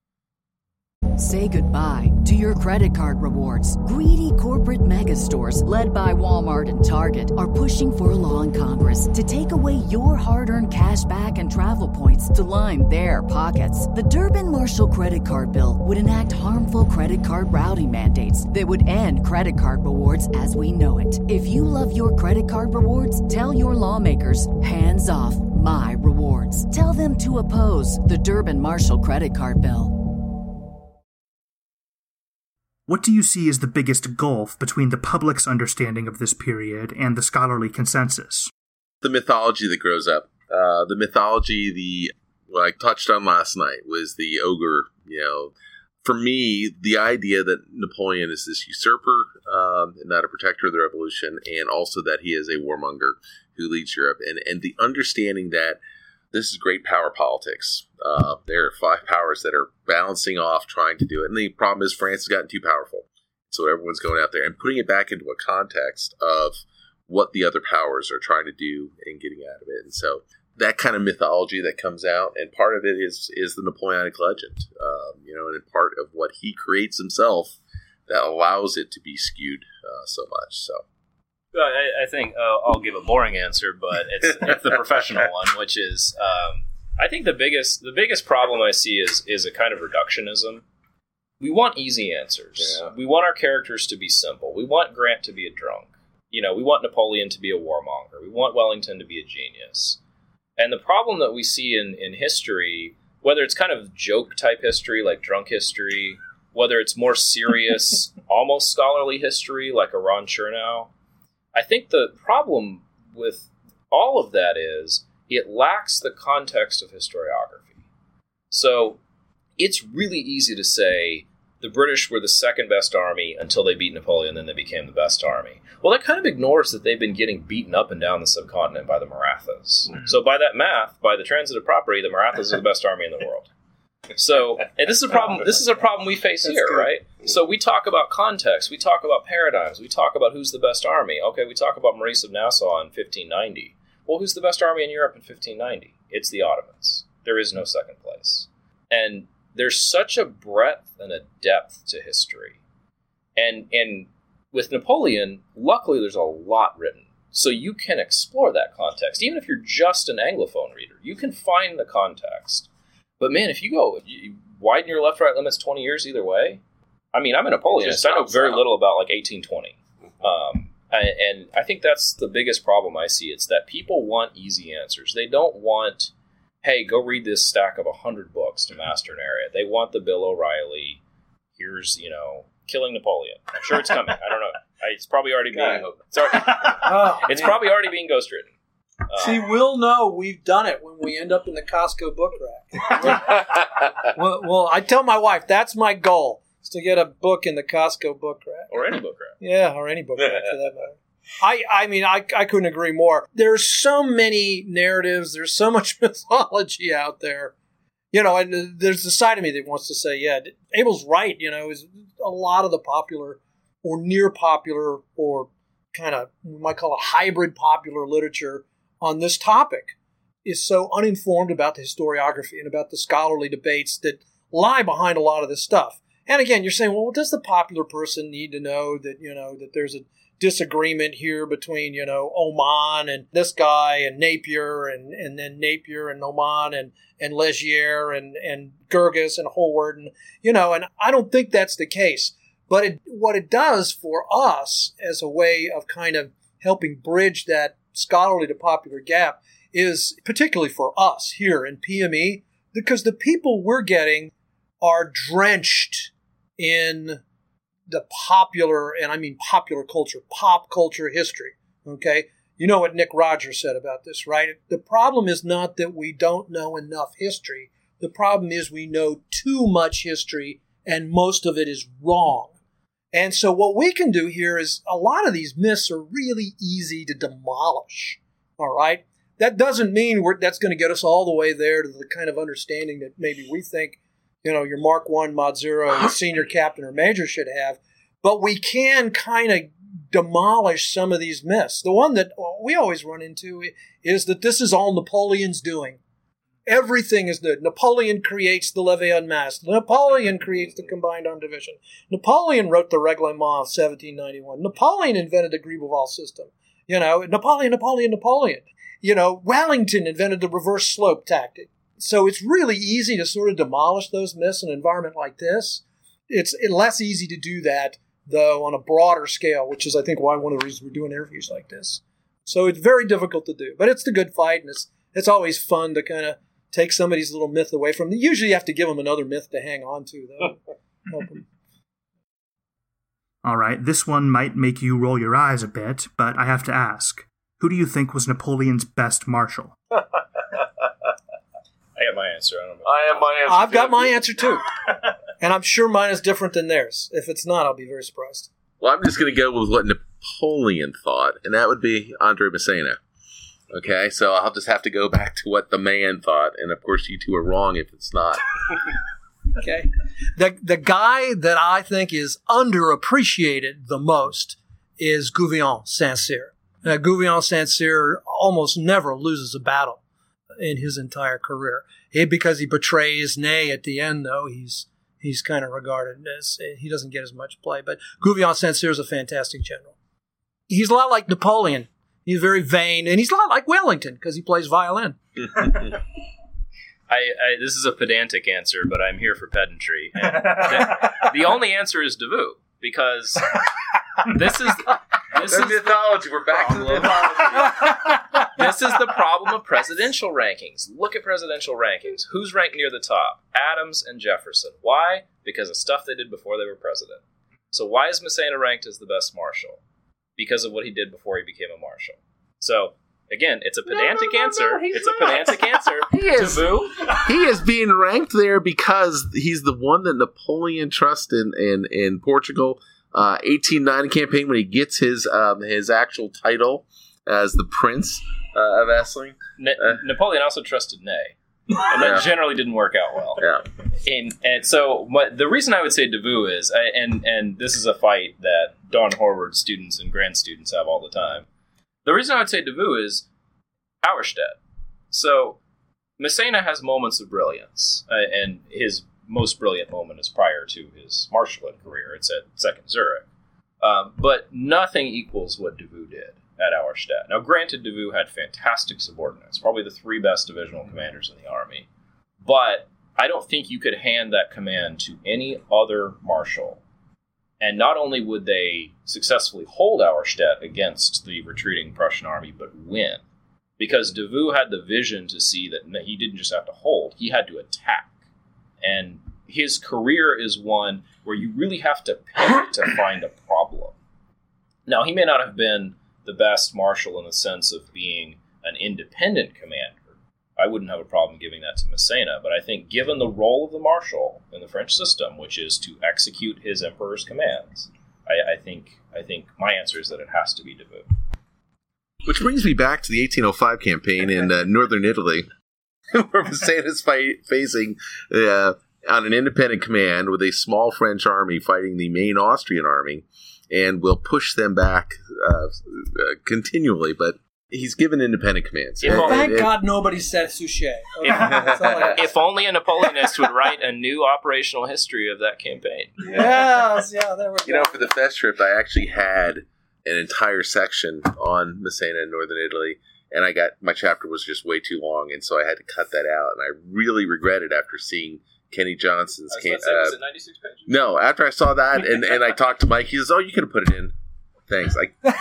Say goodbye to your credit card rewards. Greedy corporate mega stores, led by Walmart and Target, are pushing for a law in Congress to take away your hard-earned cash back and travel points to line their pockets. The Durbin-Marshall credit card bill would enact harmful credit card routing mandates that would end credit card rewards as we know it. If you love your credit card rewards, tell your lawmakers, hands off my rewards. Tell them to oppose the Durbin-Marshall credit card bill. What do you see as the biggest gulf between the public's understanding of this period and the scholarly consensus? The mythology that grows up. Uh, the mythology, the what I touched on last night was the ogre. You know, for me, the idea that Napoleon is this usurper um, and not a protector of the revolution, and also that he is a warmonger who leads Europe, and and the understanding that this is great power politics. Uh, there are five powers that are balancing off, trying to do it. And the problem is France has gotten too powerful. So everyone's going out there and putting it back into a context of what the other powers are trying to do and getting out of it. And so that kind of mythology that comes out, and part of it is is the Napoleonic legend, um, you know, and part of what he creates himself that allows it to be skewed uh, so much. So. Well, I, I think uh, I'll give a boring answer, but it's, it's the professional one, which is um, I think the biggest the biggest problem I see is is a kind of reductionism. We want easy answers. Yeah. We want our characters to be simple. We want Grant to be a drunk. you know, we want Napoleon to be a warmonger. We want Wellington to be a genius. And the problem that we see in, in history, whether it's kind of joke-type history, like drunk history, whether it's more serious, almost scholarly history, like a Ron Chernow, I think the problem with all of that is it lacks the context of historiography. So it's really easy to say the British were the second best army until they beat Napoleon, then they became the best army. Well, that kind of ignores that they've been getting beaten up and down the subcontinent by the Marathas. Mm-hmm. So by that math, by the transitive property, the Marathas are the best army in the world. So, and this is a problem. This is a problem we face That's here, good. right? So we talk about context, we talk about paradigms, we talk about who's the best army. Okay, we talk about Maurice of Nassau in fifteen ninety. Well, who's the best army in Europe in fifteen ninety? It's the Ottomans. There is no second place. And there's such a breadth and a depth to history. And and with Napoleon, luckily there's a lot written. So you can explore that context. Even if you're just an Anglophone reader, you can find the context. But man, if you go, you widen your left-right limits twenty years either way. I mean, I'm a Napoleonist. I know very out. little about like eighteen twenty. Um, and, and I think that's the biggest problem I see. It's that people want easy answers. They don't want, hey, go read this stack of one hundred books to master an area. They want the Bill O'Reilly, here's, you know, Killing Napoleon. I'm sure it's coming. I don't know. It's probably already being, it's, already, oh, it's probably already being ghostwritten. Um, See, we'll know we've done it when we end up in the Costco book rack. well, well, I tell my wife, that's my goal, is to get a book in the Costco book rack. Or any book rack. Yeah, or any book rack for that matter. I, I mean, I, I couldn't agree more. There's so many narratives. There's so much mythology out there. You know, and there's the side of me that wants to say, yeah, Abel's right. You know, is a lot of the popular or near popular or kind of, we might call it hybrid popular literature on this topic is so uninformed about the historiography and about the scholarly debates that lie behind a lot of this stuff. And again, you're saying, well, does the popular person need to know that, you know, that there's a disagreement here between, you know, Oman and this guy and Napier and, and then Napier and Oman and, and Legier and, and Gurgis and Howard and, you know, and I don't think that's the case. But it, what it does for us as a way of kind of helping bridge that scholarly to popular gap is particularly for us here in P M E, because the people we're getting are drenched in the popular, and I mean popular culture, pop culture history, okay? You know what Nick Rogers said about this, right? The problem is not that we don't know enough history. The problem is we know too much history, and most of it is wrong. And so what we can do here is a lot of these myths are really easy to demolish, all right? That doesn't mean we're, that's going to get us all the way there to the kind of understanding that maybe we think, you know, your Mark one, Mod Zero, senior captain or major should have. But we can kind of demolish some of these myths. The one that we always run into is that this is all Napoleon's doing. Everything is good. Napoleon creates the levée en masse. Napoleon creates the combined armed division. Napoleon wrote the Reglement of seventeen ninety-one. Napoleon invented the Gribeauval system. You know, Napoleon, Napoleon, Napoleon. You know, Wellington invented the reverse slope tactic. So it's really easy to sort of demolish those myths in an environment like this. It's less easy to do that, though, on a broader scale, which is, I think, why one of the reasons we're doing interviews like this. So it's very difficult to do. But it's the good fight, and it's, it's always fun to kind of take somebody's little myth away from them. Usually you have to give them another myth to hang on to, though. Help them. All right, this one might make you roll your eyes a bit, but I have to ask. Who do you think was Napoleon's best marshal? I have my answer. I don't know. I have my answer. I've got my answer, too. And I'm sure mine is different than theirs. If it's not, I'll be very surprised. Well, I'm just going to go with what Napoleon thought, and that would be Andre Massena. Okay, so I'll just have to go back to what the man thought, and of course you two are wrong if it's not. Okay. The the guy that I think is underappreciated the most is Gouvion Saint-Cyr. Uh, Gouvion Saint-Cyr almost never loses a battle in his entire career. He, because he betrays Ney at the end, though, he's he's kind of regarded as, he doesn't get as much play. But Gouvion Saint-Cyr is a fantastic general. He's a lot like Napoleon. He's very vain, and he's a lot like Wellington because he plays violin. I, I, this is a pedantic answer, but I'm here for pedantry. And the, the only answer is Davout, because this is this The is mythology. We're back to the problem. mythology. This is the problem of presidential rankings. Look at presidential rankings. Who's ranked near the top? Adams and Jefferson. Why? Because of stuff they did before they were president. So why is Massena ranked as the best marshal? Because of what he did before he became a marshal. So, again, it's a pedantic no, no, answer. no, he's it's not. a pedantic answer. He is. Taboo. He is being ranked there because he's the one that Napoleon trusts in, in, in Portugal. Uh, eighteen ninety campaign when he gets his um, his actual title as the Prince uh, of Essling. Na- Uh. Napoleon also trusted Ney. And that Yeah. generally didn't work out well. Yeah. And, and so what, the reason I would say Davout is, I, and, and this is a fight that Don Horvath students and grad students have all the time. The reason I would say Davout is Auerstedt. So Massena has moments of brilliance, uh, and his most brilliant moment is prior to his marshalling career. It's at Second Zurich. Um, but nothing equals what Davout did at Auerstedt. Now, granted, Davout had fantastic subordinates, probably the three best divisional commanders in the army. But I don't think you could hand that command to any other marshal. And not only would they successfully hold Auerstedt against the retreating Prussian army, but win. Because Davout had the vision to see that he didn't just have to hold, he had to attack. And his career is one where you really have to pick to find a problem. Now, he may not have been the best marshal in the sense of being an independent commander. I wouldn't have a problem giving that to Massena, but I think given the role of the marshal in the French system, which is to execute his emperor's commands, I, I think I think my answer is that it has to be Davout. Which brings me back to the eighteen oh five campaign in uh, northern Italy, where Massena's fight, facing uh, on an independent command with a small French army fighting the main Austrian army, and will push them back uh, uh, continually, but he's given independent commands. If And- only- Thank and- God nobody said Suchet. Okay, If- that's all I ask. If only a Napoleonist would write a new operational history of that campaign. Yes, yeah, there we go. You know, for the Fest trip, I actually had an entire section on Massena in northern Italy, and I got my chapter was just way too long, and so I had to cut that out. And I really regretted after seeing Kenny Johnson's. Can- uh, ninety-six pages? no, after I saw that, and, and I talked to Mike, he says, "Oh, you could have put it in." Thanks.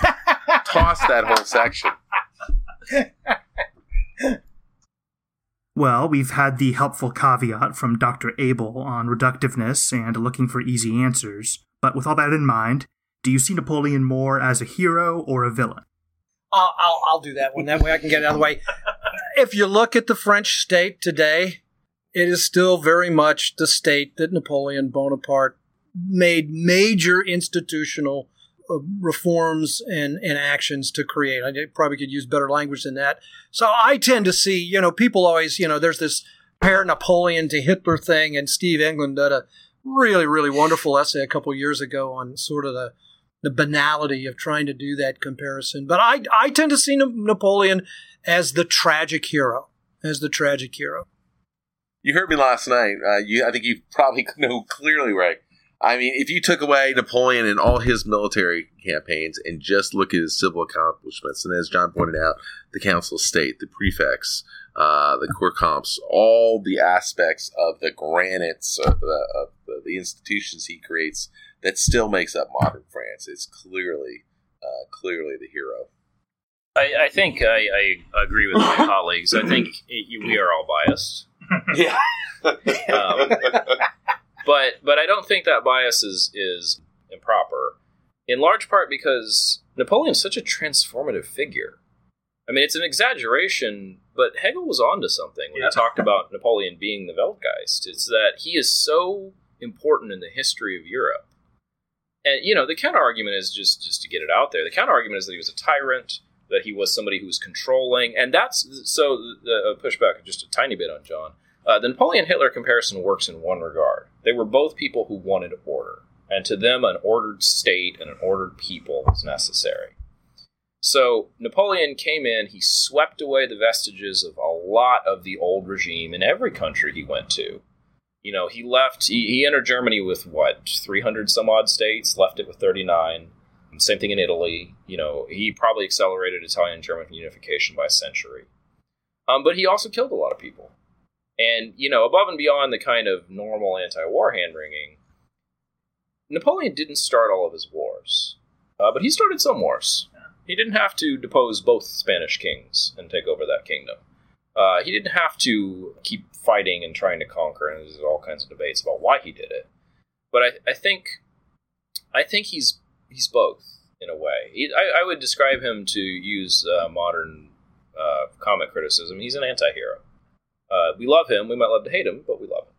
I tossed that whole section. Well, we've had the helpful caveat from Doctor Abel on reductiveness and looking for easy answers. But with all that in mind, do you see Napoleon more as a hero or a villain? I'll, I'll, I'll do that one. That way I can get it out of the way. If you look at the French state today, it is still very much the state that Napoleon Bonaparte made major institutional uh, reforms and, and actions to create. I probably could use better language than that. So I tend to see, you know, people always, you know, there's this pair Napoleon to Hitler thing, and Steve England did a really, really wonderful essay a couple years ago on sort of the the banality of trying to do that comparison. But I, I tend to see Napoleon as the tragic hero, as the tragic hero. You heard me last night. Uh, you, I think you probably know clearly right. I mean, if you took away Napoleon and all his military campaigns and just look at his civil accomplishments, and as John pointed out, the Council of State, the prefects, uh, the corps comps, all the aspects of the granites of the, of the, the institutions he creates, that still makes up modern France. It's clearly, uh, clearly the hero. I, I think I, I agree with my colleagues. I think it, we are all biased. Yeah. Um, but but I don't think that bias is, is improper, in large part because Napoleon's such a transformative figure. I mean, it's an exaggeration, but Hegel was onto something when Yeah. he talked about Napoleon being the Weltgeist. It's that he is so important in the history of Europe. And, you know, the counter-argument is, just, just to get it out there, the counter-argument is that he was a tyrant, that he was somebody who was controlling, and that's, so, the uh, pushback just a tiny bit on John. Uh, the Napoleon-Hitler comparison works in one regard. They were both people who wanted order, and to them an ordered state and an ordered people was necessary. So Napoleon came in, he swept away the vestiges of a lot of the old regime in every country he went to. You know, he left, he, he entered Germany with, what, three hundred some odd states, left it with thirty-nine. Same thing in Italy. You know, he probably accelerated Italian-German unification by a century. Um, but he also killed a lot of people. And, you know, above and beyond the kind of normal anti-war hand-wringing, Napoleon didn't start all of his wars. Uh, but he started some wars. He didn't have to depose both Spanish kings and take over that kingdom. Uh, he didn't have to keep fighting and trying to conquer, and there's all kinds of debates about why he did it. But I, I think, I think he's he's both in a way. He, I, I would describe him, to use uh, modern uh, comic criticism, he's an anti-hero. Uh, we love him. We might love to hate him, but we love him.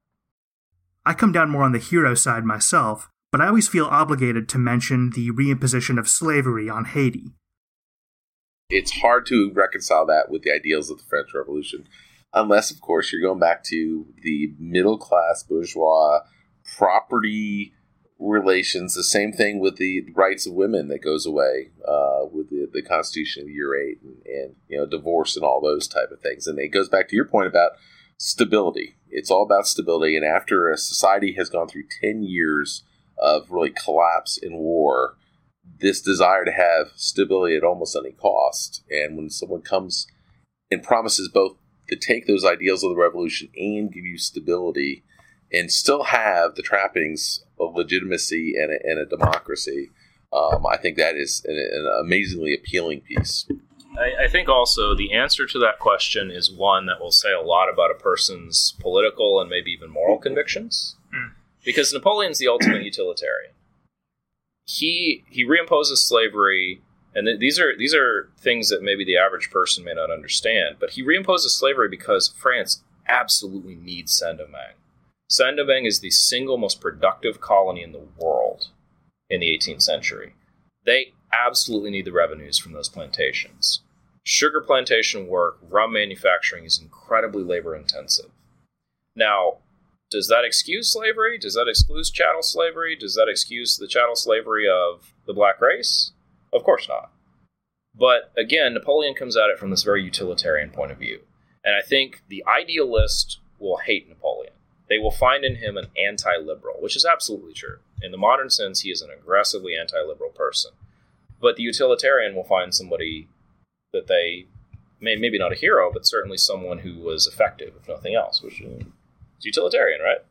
I come down more on the hero side myself, but I always feel obligated to mention the reimposition of slavery on Haiti. It's hard to reconcile that with the ideals of the French Revolution, unless, of course, you're going back to the middle-class bourgeois property relations. The same thing with the rights of women that goes away uh, with the, the Constitution of Year Eight and, and you know divorce and all those type of things. And it goes back to your point about stability. It's all about stability. And after a society has gone through ten years of really collapse and war, this desire to have stability at almost any cost. And when someone comes and promises both to take those ideals of the revolution and give you stability and still have the trappings of legitimacy and a, and a democracy, um, I think that is an, an amazingly appealing piece. I, I think also the answer to that question is one that will say a lot about a person's political and maybe even moral convictions. Mm. Because Napoleon's the ultimate utilitarian. He he reimposes slavery, and th- these are these are things that maybe the average person may not understand, but he reimposes slavery because France absolutely needs Saint-Domingue. Saint-Domingue is the single most productive colony in the world in the eighteenth century. They absolutely need the revenues from those plantations. Sugar plantation work, rum manufacturing is incredibly labor-intensive. Now, does that excuse slavery? Does that excuse chattel slavery? Does that excuse the chattel slavery of the black race? Of course not. But again, Napoleon comes at it from this very utilitarian point of view. And I think the idealist will hate Napoleon. They will find in him an anti-liberal, which is absolutely true. In the modern sense, he is an aggressively anti-liberal person. But the utilitarian will find somebody that they, may, maybe not a hero, but certainly someone who was effective, if nothing else, which is utilitarian, right?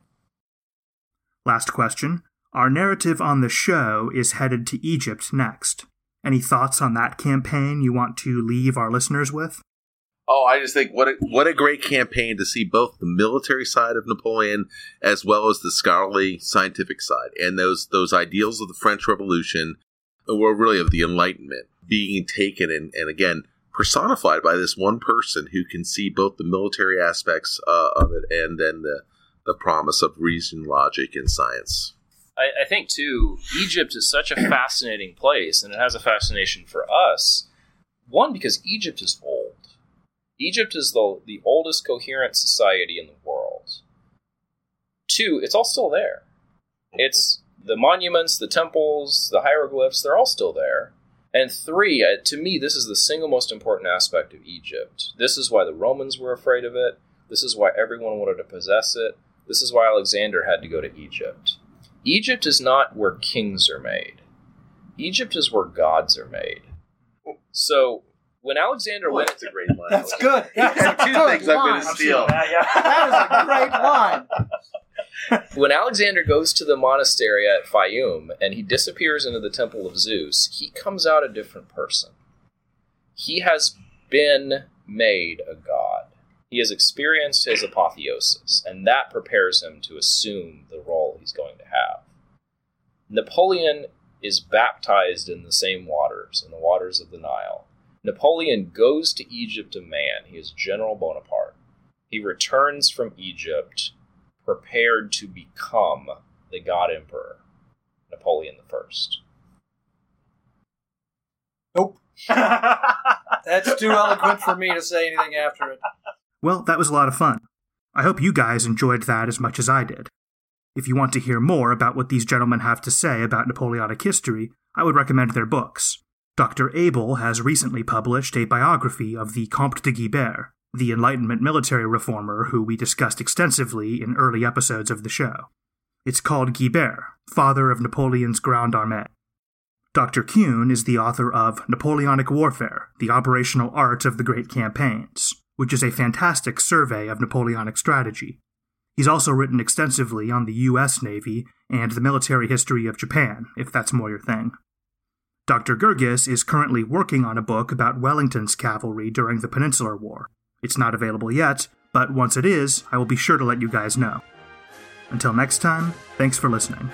Last question. Our narrative on the show is headed to Egypt next. Any thoughts on that campaign you want to leave our listeners with? Oh, I just think what a, what a great campaign to see both the military side of Napoleon as well as the scholarly scientific side. And those those ideals of the French Revolution, or really of the Enlightenment, being taken and, and again, personified by this one person who can see both the military aspects uh, of it and then the, the promise of reason, logic, and science. I, I think, too, Egypt is such a fascinating place, and it has a fascination for us. One, because Egypt is old. Egypt is the, the oldest coherent society in the world. Two, it's all still there. It's the monuments, the temples, the hieroglyphs, they're all still there. And three, uh, to me, this is the single most important aspect of Egypt. This is why the Romans were afraid of it. This is why everyone wanted to possess it. This is why Alexander had to go to Egypt. Egypt is not where kings are made. Egypt is where gods are made. So, when Alexander oh, went... That's a great line. That's good. That's a two things line. I'm going to steal. That is a great line. When Alexander goes to the monastery at Fayum and he disappears into the temple of Zeus, he comes out a different person. He has been made a god. He has experienced his apotheosis, and that prepares him to assume the role he's going to have. Napoleon is baptized in the same waters, in the waters of the Nile. Napoleon goes to Egypt a man. He is General Bonaparte. He returns from Egypt prepared to become the God Emperor, Napoleon the First. Nope. That's too eloquent for me to say anything after it. Well, that was a lot of fun. I hope you guys enjoyed that as much as I did. If you want to hear more about what these gentlemen have to say about Napoleonic history, I would recommend their books. Doctor Abel has recently published a biography of the Comte de Guibert, the Enlightenment military reformer who we discussed extensively in early episodes of the show. It's called Guibert, Father of Napoleon's Grande Armée. Doctor Kuhn is the author of Napoleonic Warfare, the Operational Art of the Great Campaigns, which is a fantastic survey of Napoleonic strategy. He's also written extensively on the U S Navy and the military history of Japan, if that's more your thing. Doctor Gergis is currently working on a book about Wellington's cavalry during the Peninsular War. It's not available yet, but once it is, I will be sure to let you guys know. Until next time, thanks for listening.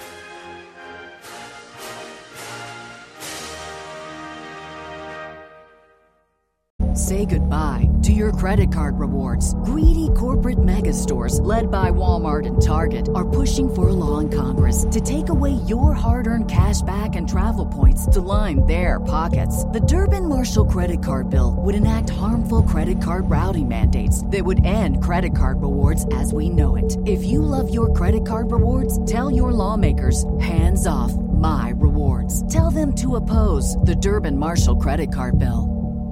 Say goodbye to your credit card rewards. Greedy corporate mega stores, led by Walmart and Target, are pushing for a law in Congress to take away your hard-earned cash back and travel points to line their pockets. The Durbin-Marshall credit card bill would enact harmful credit card routing mandates that would end credit card rewards as we know it. If you love your credit card rewards, tell your lawmakers, hands off my rewards. Tell them to oppose the Durbin-Marshall credit card bill.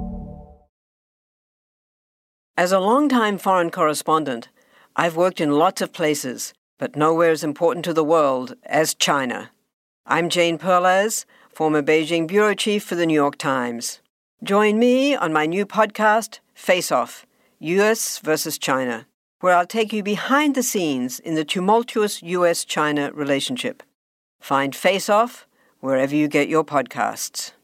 As a longtime foreign correspondent, I've worked in lots of places, but nowhere as important to the world as China. I'm Jane Perlez, former Beijing bureau chief for the New York Times. Join me on my new podcast, Face Off, U S versus China, where I'll take you behind the scenes in the tumultuous U S China relationship. Find Face Off wherever you get your podcasts.